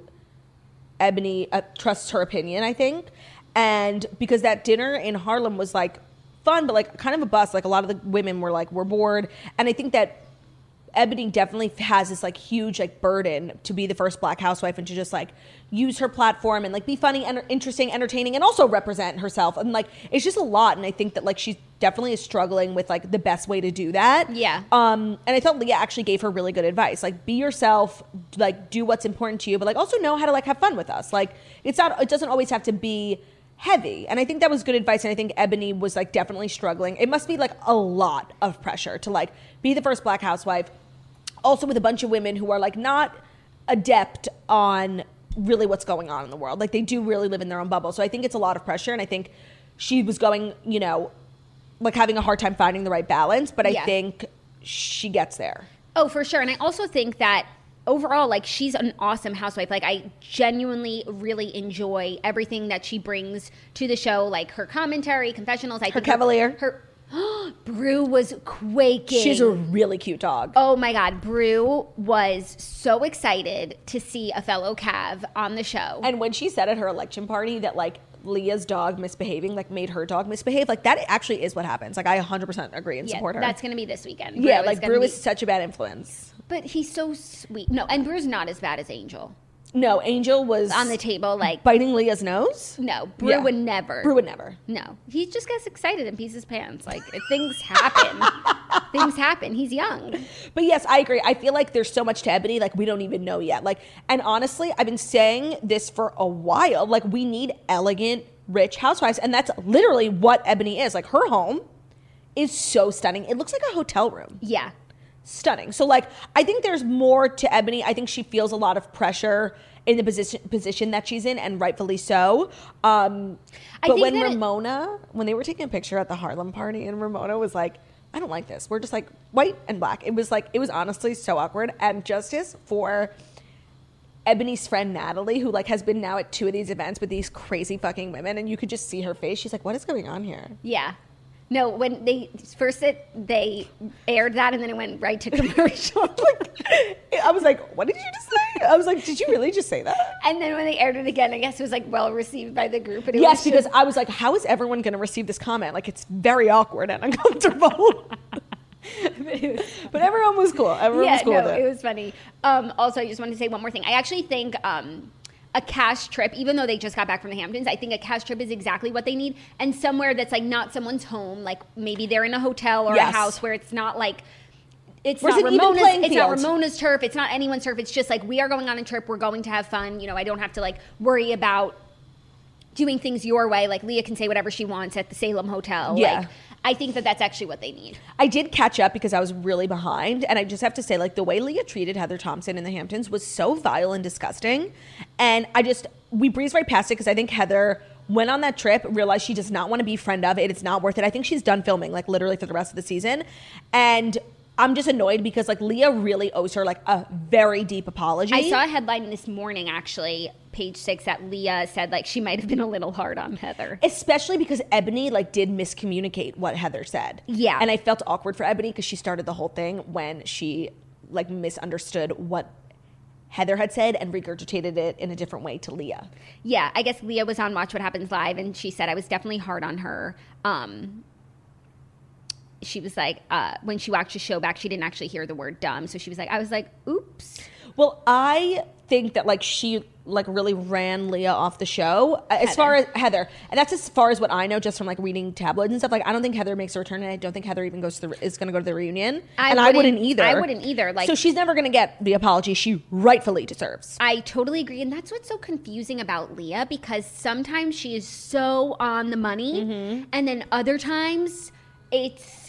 D: Ebony trusts her opinion, I think. And because that dinner in Harlem was, like, fun, but, like, kind of a bust. Like, a lot of the women were bored. And I think that Ebony definitely has this, like, huge, like, burden to be the first Black housewife and to just, like, use her platform and, like, be funny and interesting, entertaining, and also represent herself. And, like, it's just a lot. And I think that, like, she definitely is struggling with, like, the best way to do that.
E: Yeah.
D: And I thought Leah actually gave her really good advice. Like, be yourself, like, do what's important to you, but, like, also know how to, like, have fun with us. Like, it doesn't always have to be heavy. And I think that was good advice. And I think Ebony was, like, definitely struggling. It must be, like, a lot of pressure to, like, be the first Black housewife. Also with a bunch of women who are, like, not adept on really what's going on in the world. Like, they do really live in their own bubble. So I think it's a lot of pressure. And I think she was going, like, having a hard time finding the right balance. But I think she gets there.
E: Oh, for sure. And I also think that overall, like, she's an awesome housewife. Like, I genuinely really enjoy everything that she brings to the show. Like, her commentary, confessionals.
D: Her Cavalier.
E: Brew was quaking.
D: She's a really cute dog.
E: Oh my God. Brew was so excited to see a fellow Cav on the show.
D: And when she said at her election party that like Leah's dog misbehaving, like made her dog misbehave, like that actually is what happens. Like I 100% agree and support her.
E: That's going to be this weekend.
D: Yeah, like Brew is such a bad influence.
E: But he's so sweet. No, and Brew's not as bad as Angel.
D: No, Angel was
E: on the table, like
D: biting Leah's nose.
E: No, Brew would never.
D: Brew would never.
E: No, he just gets excited and pees his pants. Like things happen. Things happen. He's young.
D: But yes, I agree. I feel like there's so much to Ebony, like we don't even know yet. Like, and honestly, I've been saying this for a while. Like, we need elegant, rich housewives, and that's literally what Ebony is. Like, her home is so stunning. It looks like a hotel room.
E: Yeah.
D: Stunning. So like I think there's more to Ebony. I think she feels a lot of pressure in the position that she's in, and rightfully so. But when Ramona, when they were taking a picture at the Harlem party and Ramona was like, I don't like this. We're just like white and black. It was honestly so awkward. And justice for Ebony's friend Natalie, who like has been now at 2 of these events with these crazy fucking women, and you could just see her face. She's like, what is going on here?
E: Yeah. No, when they aired that and then it went right to commercial.
D: I was like, what did you just say? I was like, did you really just say that?
E: And then when they aired it again, I guess it was like well received by the group. And
D: yes, because I was like, how is everyone going to receive this comment? Like, it's very awkward and uncomfortable. But everyone was cool. Everyone was cool with it.
E: It was funny. Also, I just wanted to say one more thing. I actually think a cash trip, even though they just got back from the Hamptons, I think a cash trip is exactly what they need. And somewhere that's like not someone's home, like maybe they're in a hotel or a house where it's not like, it's not Ramona's turf, it's not anyone's turf. It's just like, we are going on a trip, we're going to have fun. You know, I don't have to like worry about doing things your way. Like Leah can say whatever she wants at the Salem Hotel.
D: Yeah.
E: Like, I think that that's actually what they need.
D: I did catch up because I was really behind. And I just have to say, like, the way Leah treated Heather Thompson in the Hamptons was so vile and disgusting. And we breezed right past it because I think Heather went on that trip, realized she does not want to be friend of it. It's not worth it. I think she's done filming, like, literally for the rest of the season. And I'm just annoyed because, like, Leah really owes her, like, a very deep apology.
E: I saw a headline this morning, actually, Page 6, that Leah said, like, she might have been a little hard on Heather.
D: Especially because Ebony, like, did miscommunicate what Heather said.
E: Yeah.
D: And I felt awkward for Ebony because she started the whole thing when she, like, misunderstood what Heather had said and regurgitated it in a different way to Leah.
E: Yeah, I guess Leah was on Watch What Happens Live, and she said, I was definitely hard on her. She was like, when she watched the show back, she didn't actually hear the word dumb. So she was like, I was like, oops.
D: Well, I think that, like, she, like, really ran Leah off the show as far as Heather. And that's as far as what I know just from, like, reading tabloids and stuff. Like, I don't think Heather makes a return, and I don't think Heather even is going to go to the reunion. I wouldn't either.
E: I wouldn't either. Like,
D: so she's never going to get the apology she rightfully deserves.
E: I totally agree. And that's what's so confusing about Leah, because sometimes she is so on the money, and then other times it's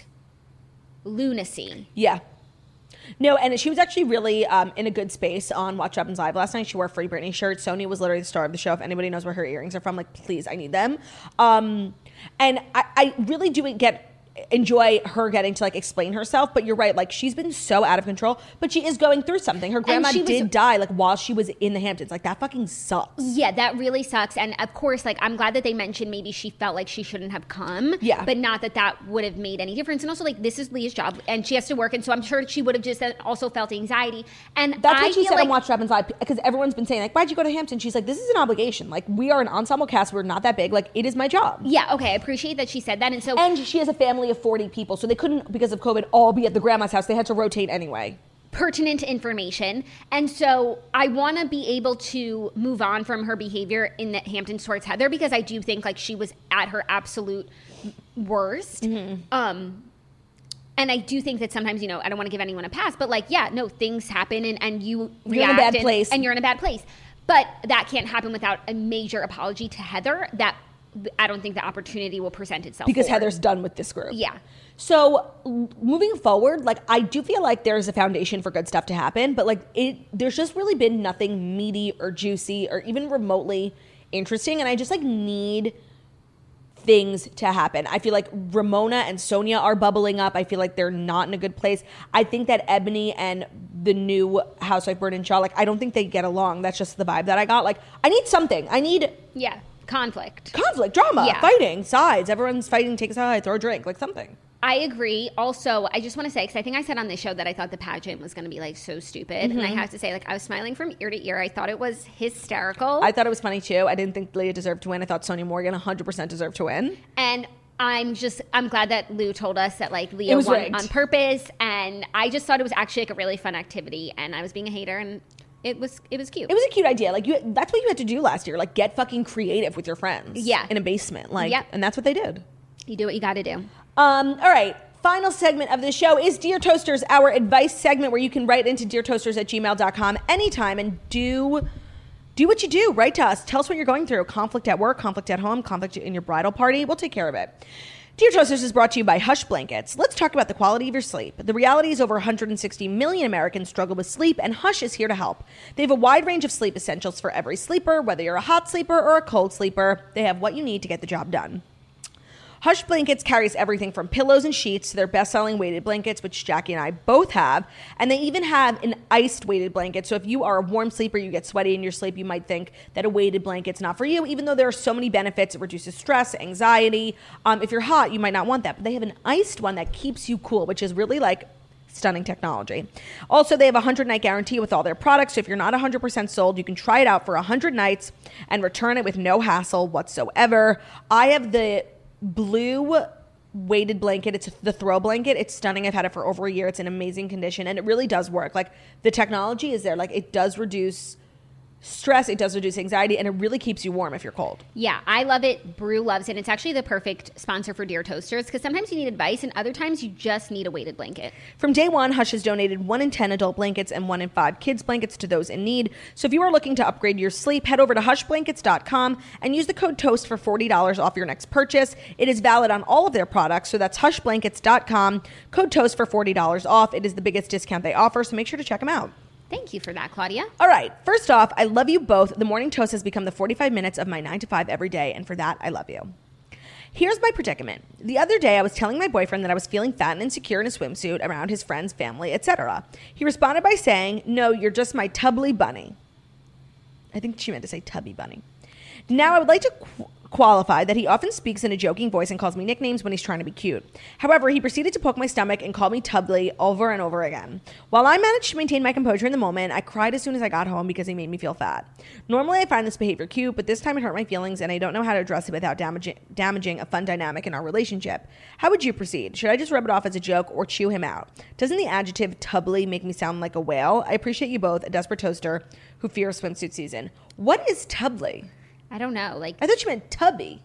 E: lunacy.
D: Yeah. No, and she was actually really in a good space on Watch What Happens Live last night. She wore a Free Britney shirt. Sonia was literally the star of the show. If anybody knows where her earrings are from, like, please, I need them. And I really do enjoy her getting to, like, explain herself. But you're right, like, she's been so out of control. But she is going through something. Her grandma did die, like, while she was in the Hamptons. Like, that fucking sucks.
E: Yeah, that really sucks. And of course, like, I'm glad that they mentioned maybe she felt like she shouldn't have come.
D: Yeah.
E: But not that would have made any difference. And also, like, this is Leah's job, and she has to work. And so I'm sure she would have just also felt anxiety. And
D: that's what she said on Watch What Happens Live, because everyone's been saying, like, why'd you go to Hampton? She's like, this is an obligation. Like, we are an ensemble cast. We're not that big. Like, it is my job.
E: Yeah, okay. I appreciate that she said that.
D: And she has a family of 40 people. So they couldn't, because of COVID, all be at the grandma's house. They had to rotate anyway.
E: Pertinent information. And so I want to be able to move on from her behavior in the Hamptons towards Heather, because I do think, like, she was at her absolute worst. And I do think that sometimes, you know, I don't want to give anyone a pass, but, like, yeah, no, things happen and you react
D: in a bad place.
E: And you're in a bad place. But that can't happen without a major apology to Heather. That I don't think the opportunity will present itself.
D: Because Heather's done with this group.
E: Yeah.
D: So moving forward, like, I do feel like there's a foundation for good stuff to happen, but, like, there's just really been nothing meaty or juicy or even remotely interesting. And I just, like, need things to happen. I feel like Ramona and Sonia are bubbling up. I feel like they're not in a good place. I think that Ebony and the new housewife Bernard Shaw, like, I don't think they get along. That's just the vibe that I got. Like, I need something. I need...
E: Yeah. Conflict,
D: drama, fighting, sides. Everyone's fighting, take a side, throw a drink, like something.
E: I agree. Also, I just want to say, because I think I said on this show that I thought the pageant was going to be like so stupid. And I have to say, like, I was smiling from ear to ear. I thought it was hysterical.
D: I thought it was funny too. I didn't think Leah deserved to win. I thought Sonia Morgan 100% deserved to win.
E: And I'm glad that Lou told us that like Leah won
D: rigged
E: on purpose. And I just thought it was actually like a really fun activity. And I was being a hater, and it was cute.
D: It was a cute idea. Like that's what you had to do last year. Like get fucking creative with your friends.
E: Yeah.
D: In a basement. Like,
E: Yep.
D: And that's what they did.
E: You do what you got to do.
D: All right. Final segment of the show is Dear Toasters, our advice segment where you can write into deartoasters@gmail.com anytime and do what you do. Write to us. Tell us what you're going through. Conflict at work, conflict at home, conflict in your bridal party. We'll take care of it. Dear Toasters is brought to you by Hush Blankets. Let's talk about the quality of your sleep. The reality is over 160 million Americans struggle with sleep, and Hush is here to help. They have a wide range of sleep essentials for every sleeper, whether you're a hot sleeper or a cold sleeper. They have what you need to get the job done. Hush Blankets carries everything from pillows and sheets to their best-selling weighted blankets, which Jackie and I both have. And they even have an iced weighted blanket. So if you are a warm sleeper, you get sweaty in your sleep, you might think that a weighted blanket's not for you, even though there are so many benefits. It reduces stress, anxiety. If you're hot, you might not want that. But they have an iced one that keeps you cool, which is really like stunning technology. Also, they have a 100-night guarantee with all their products. So if you're not 100% sold, you can try it out for 100 nights and return it with no hassle whatsoever. I have the blue weighted blanket. It's the throw blanket. It's stunning. I've had it for over a year. It's in amazing condition, and it really does work. Like the technology is there. Like it does reduce stress, it does reduce anxiety, and it really keeps you warm if you're cold.
E: Yeah, I love it. Brew loves it. It's actually the perfect sponsor for Dear Toasters because sometimes you need advice and other times you just need a weighted blanket.
D: From day one, Hush has donated 1 in 10 adult blankets and 1 in 5 kids blankets to those in need. So if you are looking to upgrade your sleep, head over to hushblankets.com and use the code TOAST for $40 off your next purchase. It is valid on all of their products, so that's hushblankets.com, code TOAST for $40 off. It is the biggest discount they offer, so make sure to check them out.
E: Thank you for that, Claudia.
D: All right. First off, I love you both. The Morning Toast has become the 45 minutes of my 9 to 5 every day, and for that, I love you. Here's my predicament. The other day, I was telling my boyfriend that I was feeling fat and insecure in a swimsuit around his friends, family, etc. He responded by saying, "No, you're just my tubbly bunny." I think she meant to say tubby bunny. Now, I would like to qualify that he often speaks in a joking voice and calls me nicknames when he's trying to be cute. However, he proceeded to poke my stomach and call me tubbly over and over again. While I managed to maintain my composure in the moment, I cried as soon as I got home because he made me feel fat. Normally, I find this behavior cute, but this time it hurt my feelings and I don't know how to address it without damaging a fun dynamic in our relationship. How would you proceed? Should I just rub it off as a joke or chew him out? Doesn't the adjective tubbly make me sound like a whale? I appreciate you both, a desperate toaster who fears swimsuit season. What is tubbly?
E: I don't know. Like
D: I thought you meant tubby.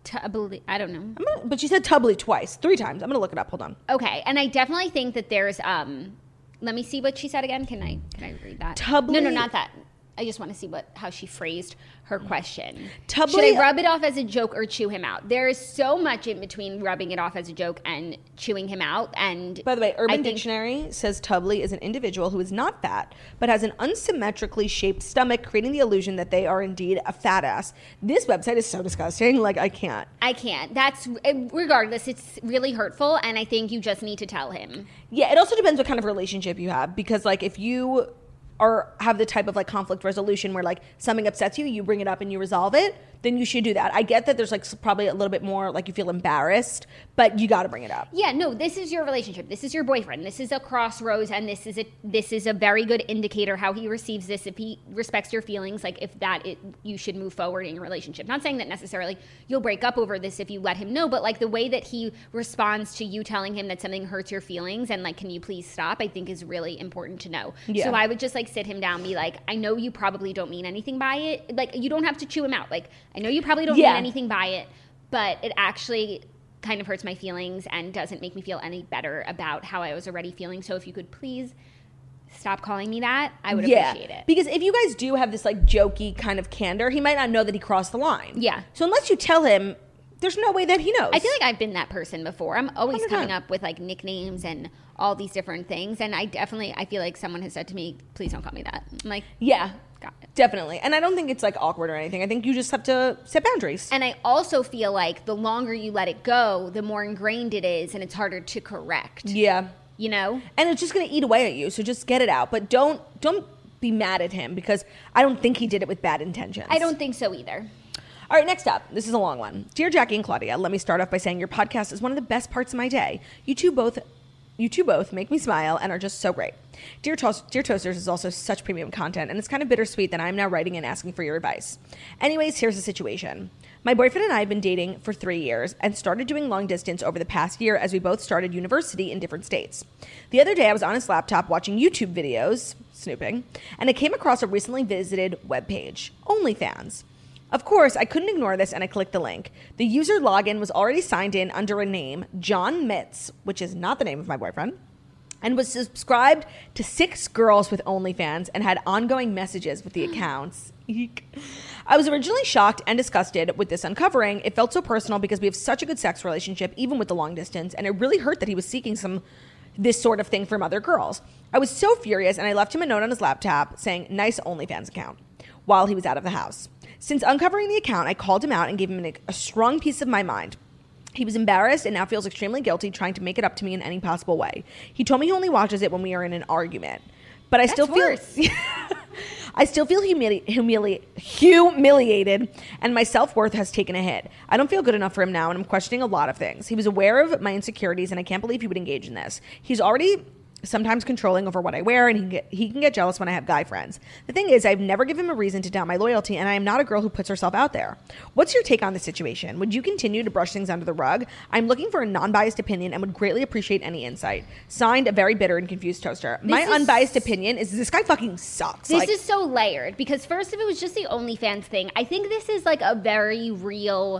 E: I don't know.
D: But she said tubbly twice, 3 times. I'm going to look it up. Hold on.
E: Okay. And I definitely think that there's, let me see what she said again. Can I read that?
D: Tubbly.
E: No, not that. I just want to see how she phrased her question.
D: Tubbly.
E: Should I rub it off as a joke or chew him out? There is so much in between rubbing it off as a joke and chewing him out. And
D: by the way, Urban Dictionary says tubbly is an individual who is not fat, but has an unsymmetrically shaped stomach, creating the illusion that they are indeed a fat ass. This website is so disgusting. Like, I can't.
E: That's, regardless, it's really hurtful. And I think you just need to tell him.
D: Yeah, it also depends what kind of relationship you have. Because, like, if you have the type of like conflict resolution where like something upsets you, you bring it up and you resolve it, then you should do that. I get that there's like probably a little bit more like you feel embarrassed, but you got to bring it up.
E: Yeah, no, this is your relationship. This is your boyfriend. This is a crossroads, and this is a very good indicator how he receives this. If he respects your feelings, like if you should move forward in your relationship. Not saying that necessarily you'll break up over this if you let him know, but like the way that he responds to you telling him that something hurts your feelings and like, can you please stop, I think is really important to know. Yeah. So I would just like sit him down and be like, I know you probably don't mean anything by it. Like, you don't have to chew him out. Like, I know you probably don't mean anything by it, but it actually kind of hurts my feelings and doesn't make me feel any better about how I was already feeling. So if you could please stop calling me that, I would appreciate it.
D: Because if you guys do have this like jokey kind of candor, he might not know that he crossed the line.
E: Yeah.
D: So unless you tell him, there's no way that he knows.
E: I feel like I've been that person before. I'm always 100%. Coming up with like nicknames and all these different things. And I feel like someone has said to me, please don't call me that. I'm like,
D: yeah.
E: Got it.
D: Definitely. And I don't think it's like awkward or anything. I think you just have to set boundaries.
E: And I also feel like the longer you let it go, the more ingrained it is and it's harder to correct.
D: Yeah.
E: You know?
D: And it's just going to eat away at you. So just get it out. But don't be mad at him because I don't think he did it with bad intentions.
E: I don't think so either.
D: All right, next up. This is a long one. Dear Jackie and Claudia, let me start off by saying your podcast is one of the best parts of my day. You two both make me smile and are just so great. Dear Toasters is also such premium content, and it's kind of bittersweet that I'm now writing and asking for your advice. Anyways, here's the situation. My boyfriend and I have been dating for 3 years and started doing long distance over the past year as we both started university in different states. The other day I was on his laptop watching YouTube videos, snooping, and I came across a recently visited webpage, OnlyFans. Of course, I couldn't ignore this and I clicked the link. The user login was already signed in under a name, John Mitz, which is not the name of my boyfriend, and was subscribed to 6 girls with OnlyFans and had ongoing messages with the accounts. Eek. I was originally shocked and disgusted with this uncovering. It felt so personal because we have such a good sex relationship, even with the long distance, and it really hurt that he was seeking this sort of thing from other girls. I was so furious, and I left him a note on his laptop saying, nice OnlyFans account, while he was out of the house. Since uncovering the account, I called him out and gave him a strong piece of my mind. He was embarrassed and now feels extremely guilty, trying to make it up to me in any possible way. He told me he only watches it when we are in an argument. But I still feel humiliated, and my self-worth has taken a hit. I don't feel good enough for him now, and I'm questioning a lot of things. He was aware of my insecurities, and I can't believe he would engage in this. He's already sometimes controlling over what I wear, and he can get jealous when I have guy friends. The thing is, I've never given him a reason to doubt my loyalty, and I am not a girl who puts herself out there. What's your take on the situation? Would you continue to brush things under the rug? I'm looking for a non-biased opinion and would greatly appreciate any insight. Signed, a very bitter and confused toaster. My unbiased opinion is this guy fucking sucks.
E: This is so layered, because first, if it was just the OnlyFans thing, I think this is like a very real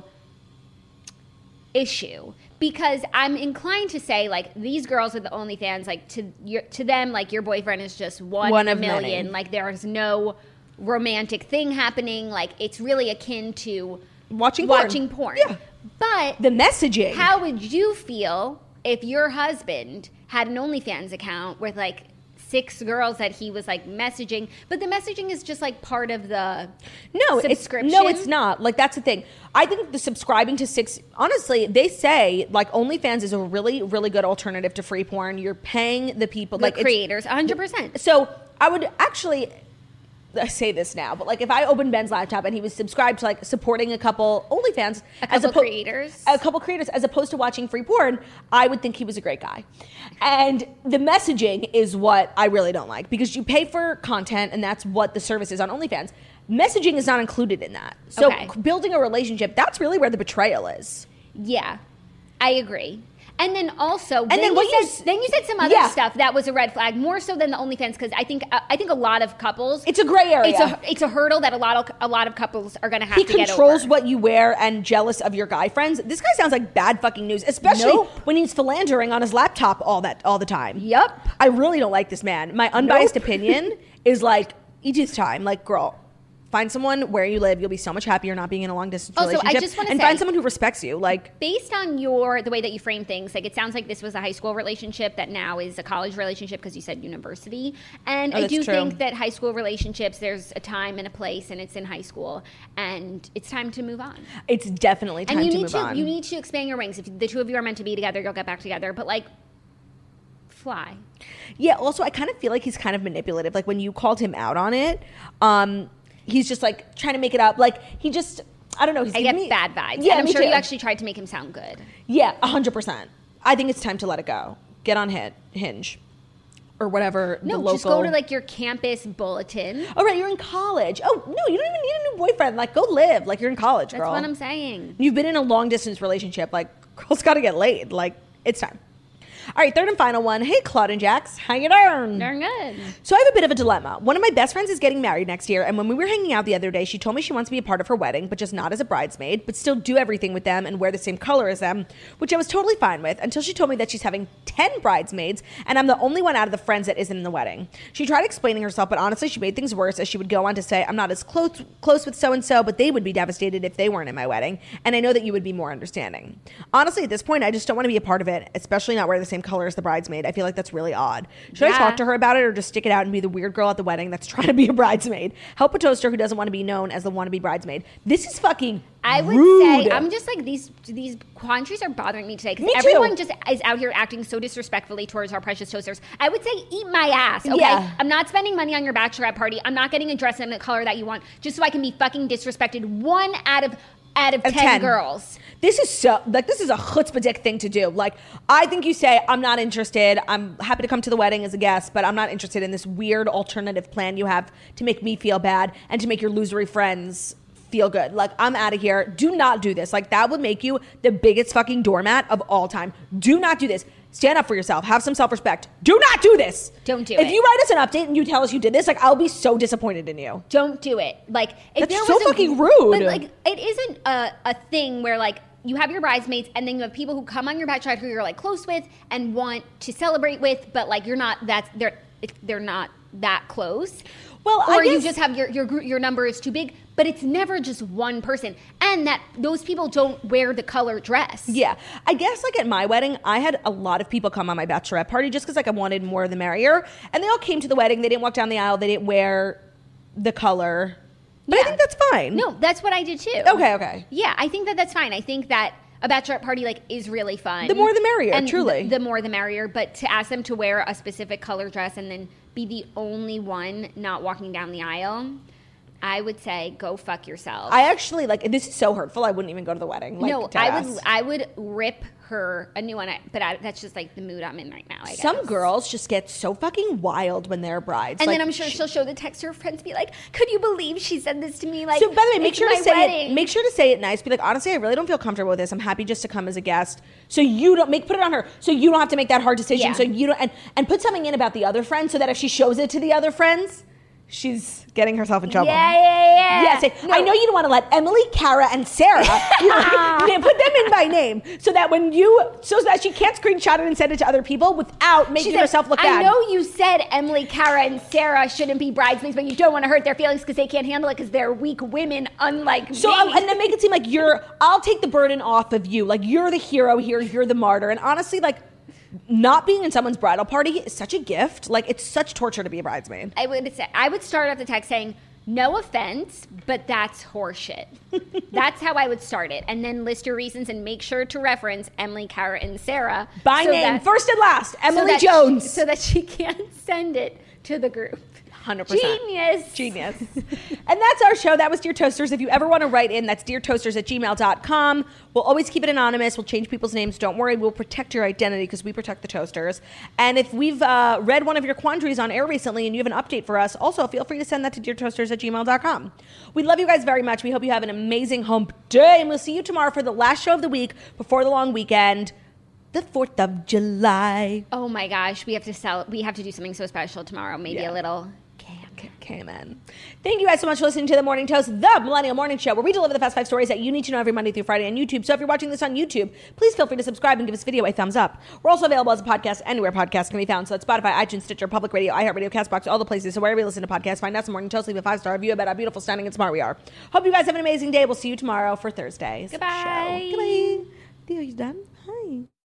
E: issue. Because I'm inclined to say, like, these girls with the OnlyFans, like, to them, like, your boyfriend is just one in a million. Many. Like, there is no romantic thing happening. Like, it's really akin to watching porn.
D: Yeah.
E: But
D: the messaging.
E: How would you feel if your husband had an OnlyFans account with, like, 6 girls that he was like messaging, but the messaging is just like part of the subscription?
D: It's not. Like, that's the thing. I think the subscribing to 6, honestly, they say like OnlyFans is a really, really good alternative to free porn. You're paying the people,
E: the creators, 100%.
D: So I would actually, I say this now, but like if I opened Ben's laptop and he was subscribed to like supporting a couple OnlyFans,
E: a couple creators
D: as opposed to watching free porn, I would think he was a great guy. And the messaging is what I really don't like, because you pay for content and that's what the service is on OnlyFans. Messaging is not included in that. So building a relationship, that's really where the betrayal is.
E: Yeah, I agree. And then also, then you said some other stuff that was a red flag, more so than the OnlyFans, because I think a lot of couples,
D: it's a gray area.
E: It's a hurdle that a lot of couples are going to have to get over.
D: He controls what you wear and jealous of your guy friends. This guy sounds like bad fucking news, especially when he's philandering on his laptop all the time.
E: Yep.
D: I really don't like this man. My unbiased opinion is like, each his time. Like, girl, find someone where you live. You'll be so much happier not being in a long distance relationship.
E: I just want to say,
D: find someone who respects you. Like,
E: based on the way that you frame things, like it sounds like this was a high school relationship that now is a college relationship, because you said university. And I do think that high school relationships, there's a time and a place, and it's in high school, and it's time to move on.
D: It's definitely time to move on.
E: You need to expand your wings. If the two of you are meant to be together, you'll get back together. But like, fly.
D: Yeah. Also, I kind of feel like he's kind of manipulative. Like when you called him out on it, he's just like trying to make it up. Like he just, I don't know.
E: I get bad vibes.
D: Yeah,
E: and I'm sure you actually tried to make him sound good.
D: Yeah, 100%. I think it's time to let it go. Get on Hinge or whatever.
E: No, just go to like your campus bulletin.
D: Oh, right. You're in college. Oh, no, you don't even need a new boyfriend. Like, go live. Like, you're in college, girl.
E: That's what I'm saying.
D: You've been in a long distance relationship. Like, girls got to get laid. Like, it's time. All right, third and final one. Hey, Claude and Jax. How you doing?
E: Darn good.
D: So I have a bit of a dilemma. One of my best friends is getting married next year, and when we were hanging out the other day, she told me she wants to be a part of her wedding, but just not as a bridesmaid, but still do everything with them and wear the same color as them, which I was totally fine with, until she told me that she's having 10 bridesmaids, and I'm the only one out of the friends that isn't in the wedding. She tried explaining herself, but honestly, she made things worse, as she would go on to say, I'm not as close with so-and-so, but they would be devastated if they weren't in my wedding, and I know that you would be more understanding. Honestly, at this point, I just don't want to be a part of it, especially not wear the same color as the bridesmaid. I feel like that's really odd. Should I talk to her about it, or just stick it out and be the weird girl at the wedding that's trying to be a bridesmaid? Help a toaster who doesn't want to be known as the wannabe bridesmaid. This is fucking
E: I would
D: rude.
E: say, I'm just like, these quandaries are bothering me today, because everyone just is out here acting so disrespectfully towards our precious toasters. I would say, eat my ass, okay? Yeah. I'm not spending money on your bachelorette party. I'm not getting a dress in the color that you want just so I can be fucking disrespected one out of out of 10 girls.
D: This is so, like, this is a chutzpah dick thing to do. Like, I think you say, I'm not interested. I'm happy to come to the wedding as a guest, but I'm not interested in this weird alternative plan you have to make me feel bad and to make your losery friends feel good. Like, I'm out of here. Do not do this. Like, that would make you the biggest fucking doormat of all time. Do not do this. Stand up for yourself. Have some self-respect. Do not do this.
E: Don't do it.
D: If you write us an update and you tell us you did this, like, I'll be so disappointed in you.
E: Don't do it. Like, if
D: that's so fucking rude.
E: But, like, it isn't a thing where, like, you have your bridesmaids and then you have people who come on your bachelorette who you're, like, close with and want to celebrate with, but, like, you're not they're not that close.
D: Well,
E: or
D: I guess,
E: you just have your number is too big, but it's never just one person, and that those people don't wear the color dress.
D: Yeah, I guess like at my wedding, I had a lot of people come on my bachelorette party just because like I wanted more the merrier, and they all came to the wedding. They didn't walk down the aisle. They didn't wear the color, but I think that's fine.
E: No, that's what I did too.
D: Okay.
E: Yeah, I think that's fine. I think that a bachelorette party like is really fun.
D: The more the merrier,
E: and
D: truly.
E: The more the merrier. But to ask them to wear a specific color dress and then be the only one not walking down the aisle, I would say go fuck yourself.
D: I actually like this is so hurtful. I wouldn't even go to the wedding. Like,
E: no, I would rip her a new one. That's just like the mood I'm in right now. I guess.
D: Some girls just get so fucking wild when they're brides,
E: and
D: like,
E: then I'm sure she'll show the text to her friends, be like, "Could you believe she said this to me?" Like,
D: so by the way, make sure to say
E: wedding.
D: it. Make sure to say it nice. Be like, honestly, I really don't feel comfortable with this. I'm happy just to come as a guest. So you don't put it on her. So you don't have to make that hard decision.
E: Yeah.
D: So you don't and put something in about the other friends so that if she shows it to the other friends, she's getting herself in trouble.
E: Yeah.
D: Say, no. I know you don't want to let Emily, Cara, and Sarah. You put them in by name so that she can't screenshot it and send it to other people without making herself look bad.
E: I know you said Emily, Cara, and Sarah shouldn't be bridesmaids, but you don't want to hurt their feelings because they can't handle it because they're weak women, unlike me.
D: And then make it seem like I'll take the burden off of you. Like, you're the hero here. You're the martyr. And honestly, like, not being in someone's bridal party is such a gift. Like, it's such torture to be a bridesmaid.
E: I would start off the text saying, no offense, but that's horseshit. That's how I would start it. And then list your reasons and make sure to reference Emily, Cara, and Sarah.
D: By name, first and last, Emily Jones.
E: So that she can't send it to the group.
D: 100%. Genius. And that's our show. That was Dear Toasters. If you ever want to write in, that's deartoasters@gmail.com. We'll always keep it anonymous. We'll change people's names. Don't worry. We'll protect your identity because we protect the toasters. And if we've read one of your quandaries on air recently and you have an update for us, also feel free to send that to deartoasters@gmail.com. We love you guys very much. We hope you have an amazing hump day. And we'll see you tomorrow for the last show of the week before the long weekend, the 4th of July.
E: Oh my gosh. We have to do something so special tomorrow. Maybe a little...
D: Amen. Thank you guys so much for listening to The Morning Toast, the Millennial Morning Show, where we deliver the fast 5 stories that you need to know every Monday through Friday on YouTube. So if you're watching this on YouTube, please feel free to subscribe and give this video a thumbs up. We're also available as a podcast anywhere podcasts can be found. So that's Spotify, iTunes, Stitcher, Public Radio, iHeartRadio, CastBox, all the places. So wherever you listen to podcasts, find us The Morning Toast, leave a 5-star review about how beautiful, stunning, and smart we are. Hope you guys have an amazing day. We'll see you tomorrow for Thursday's
E: Goodbye.
D: show. Goodbye. Theo's done. Hi.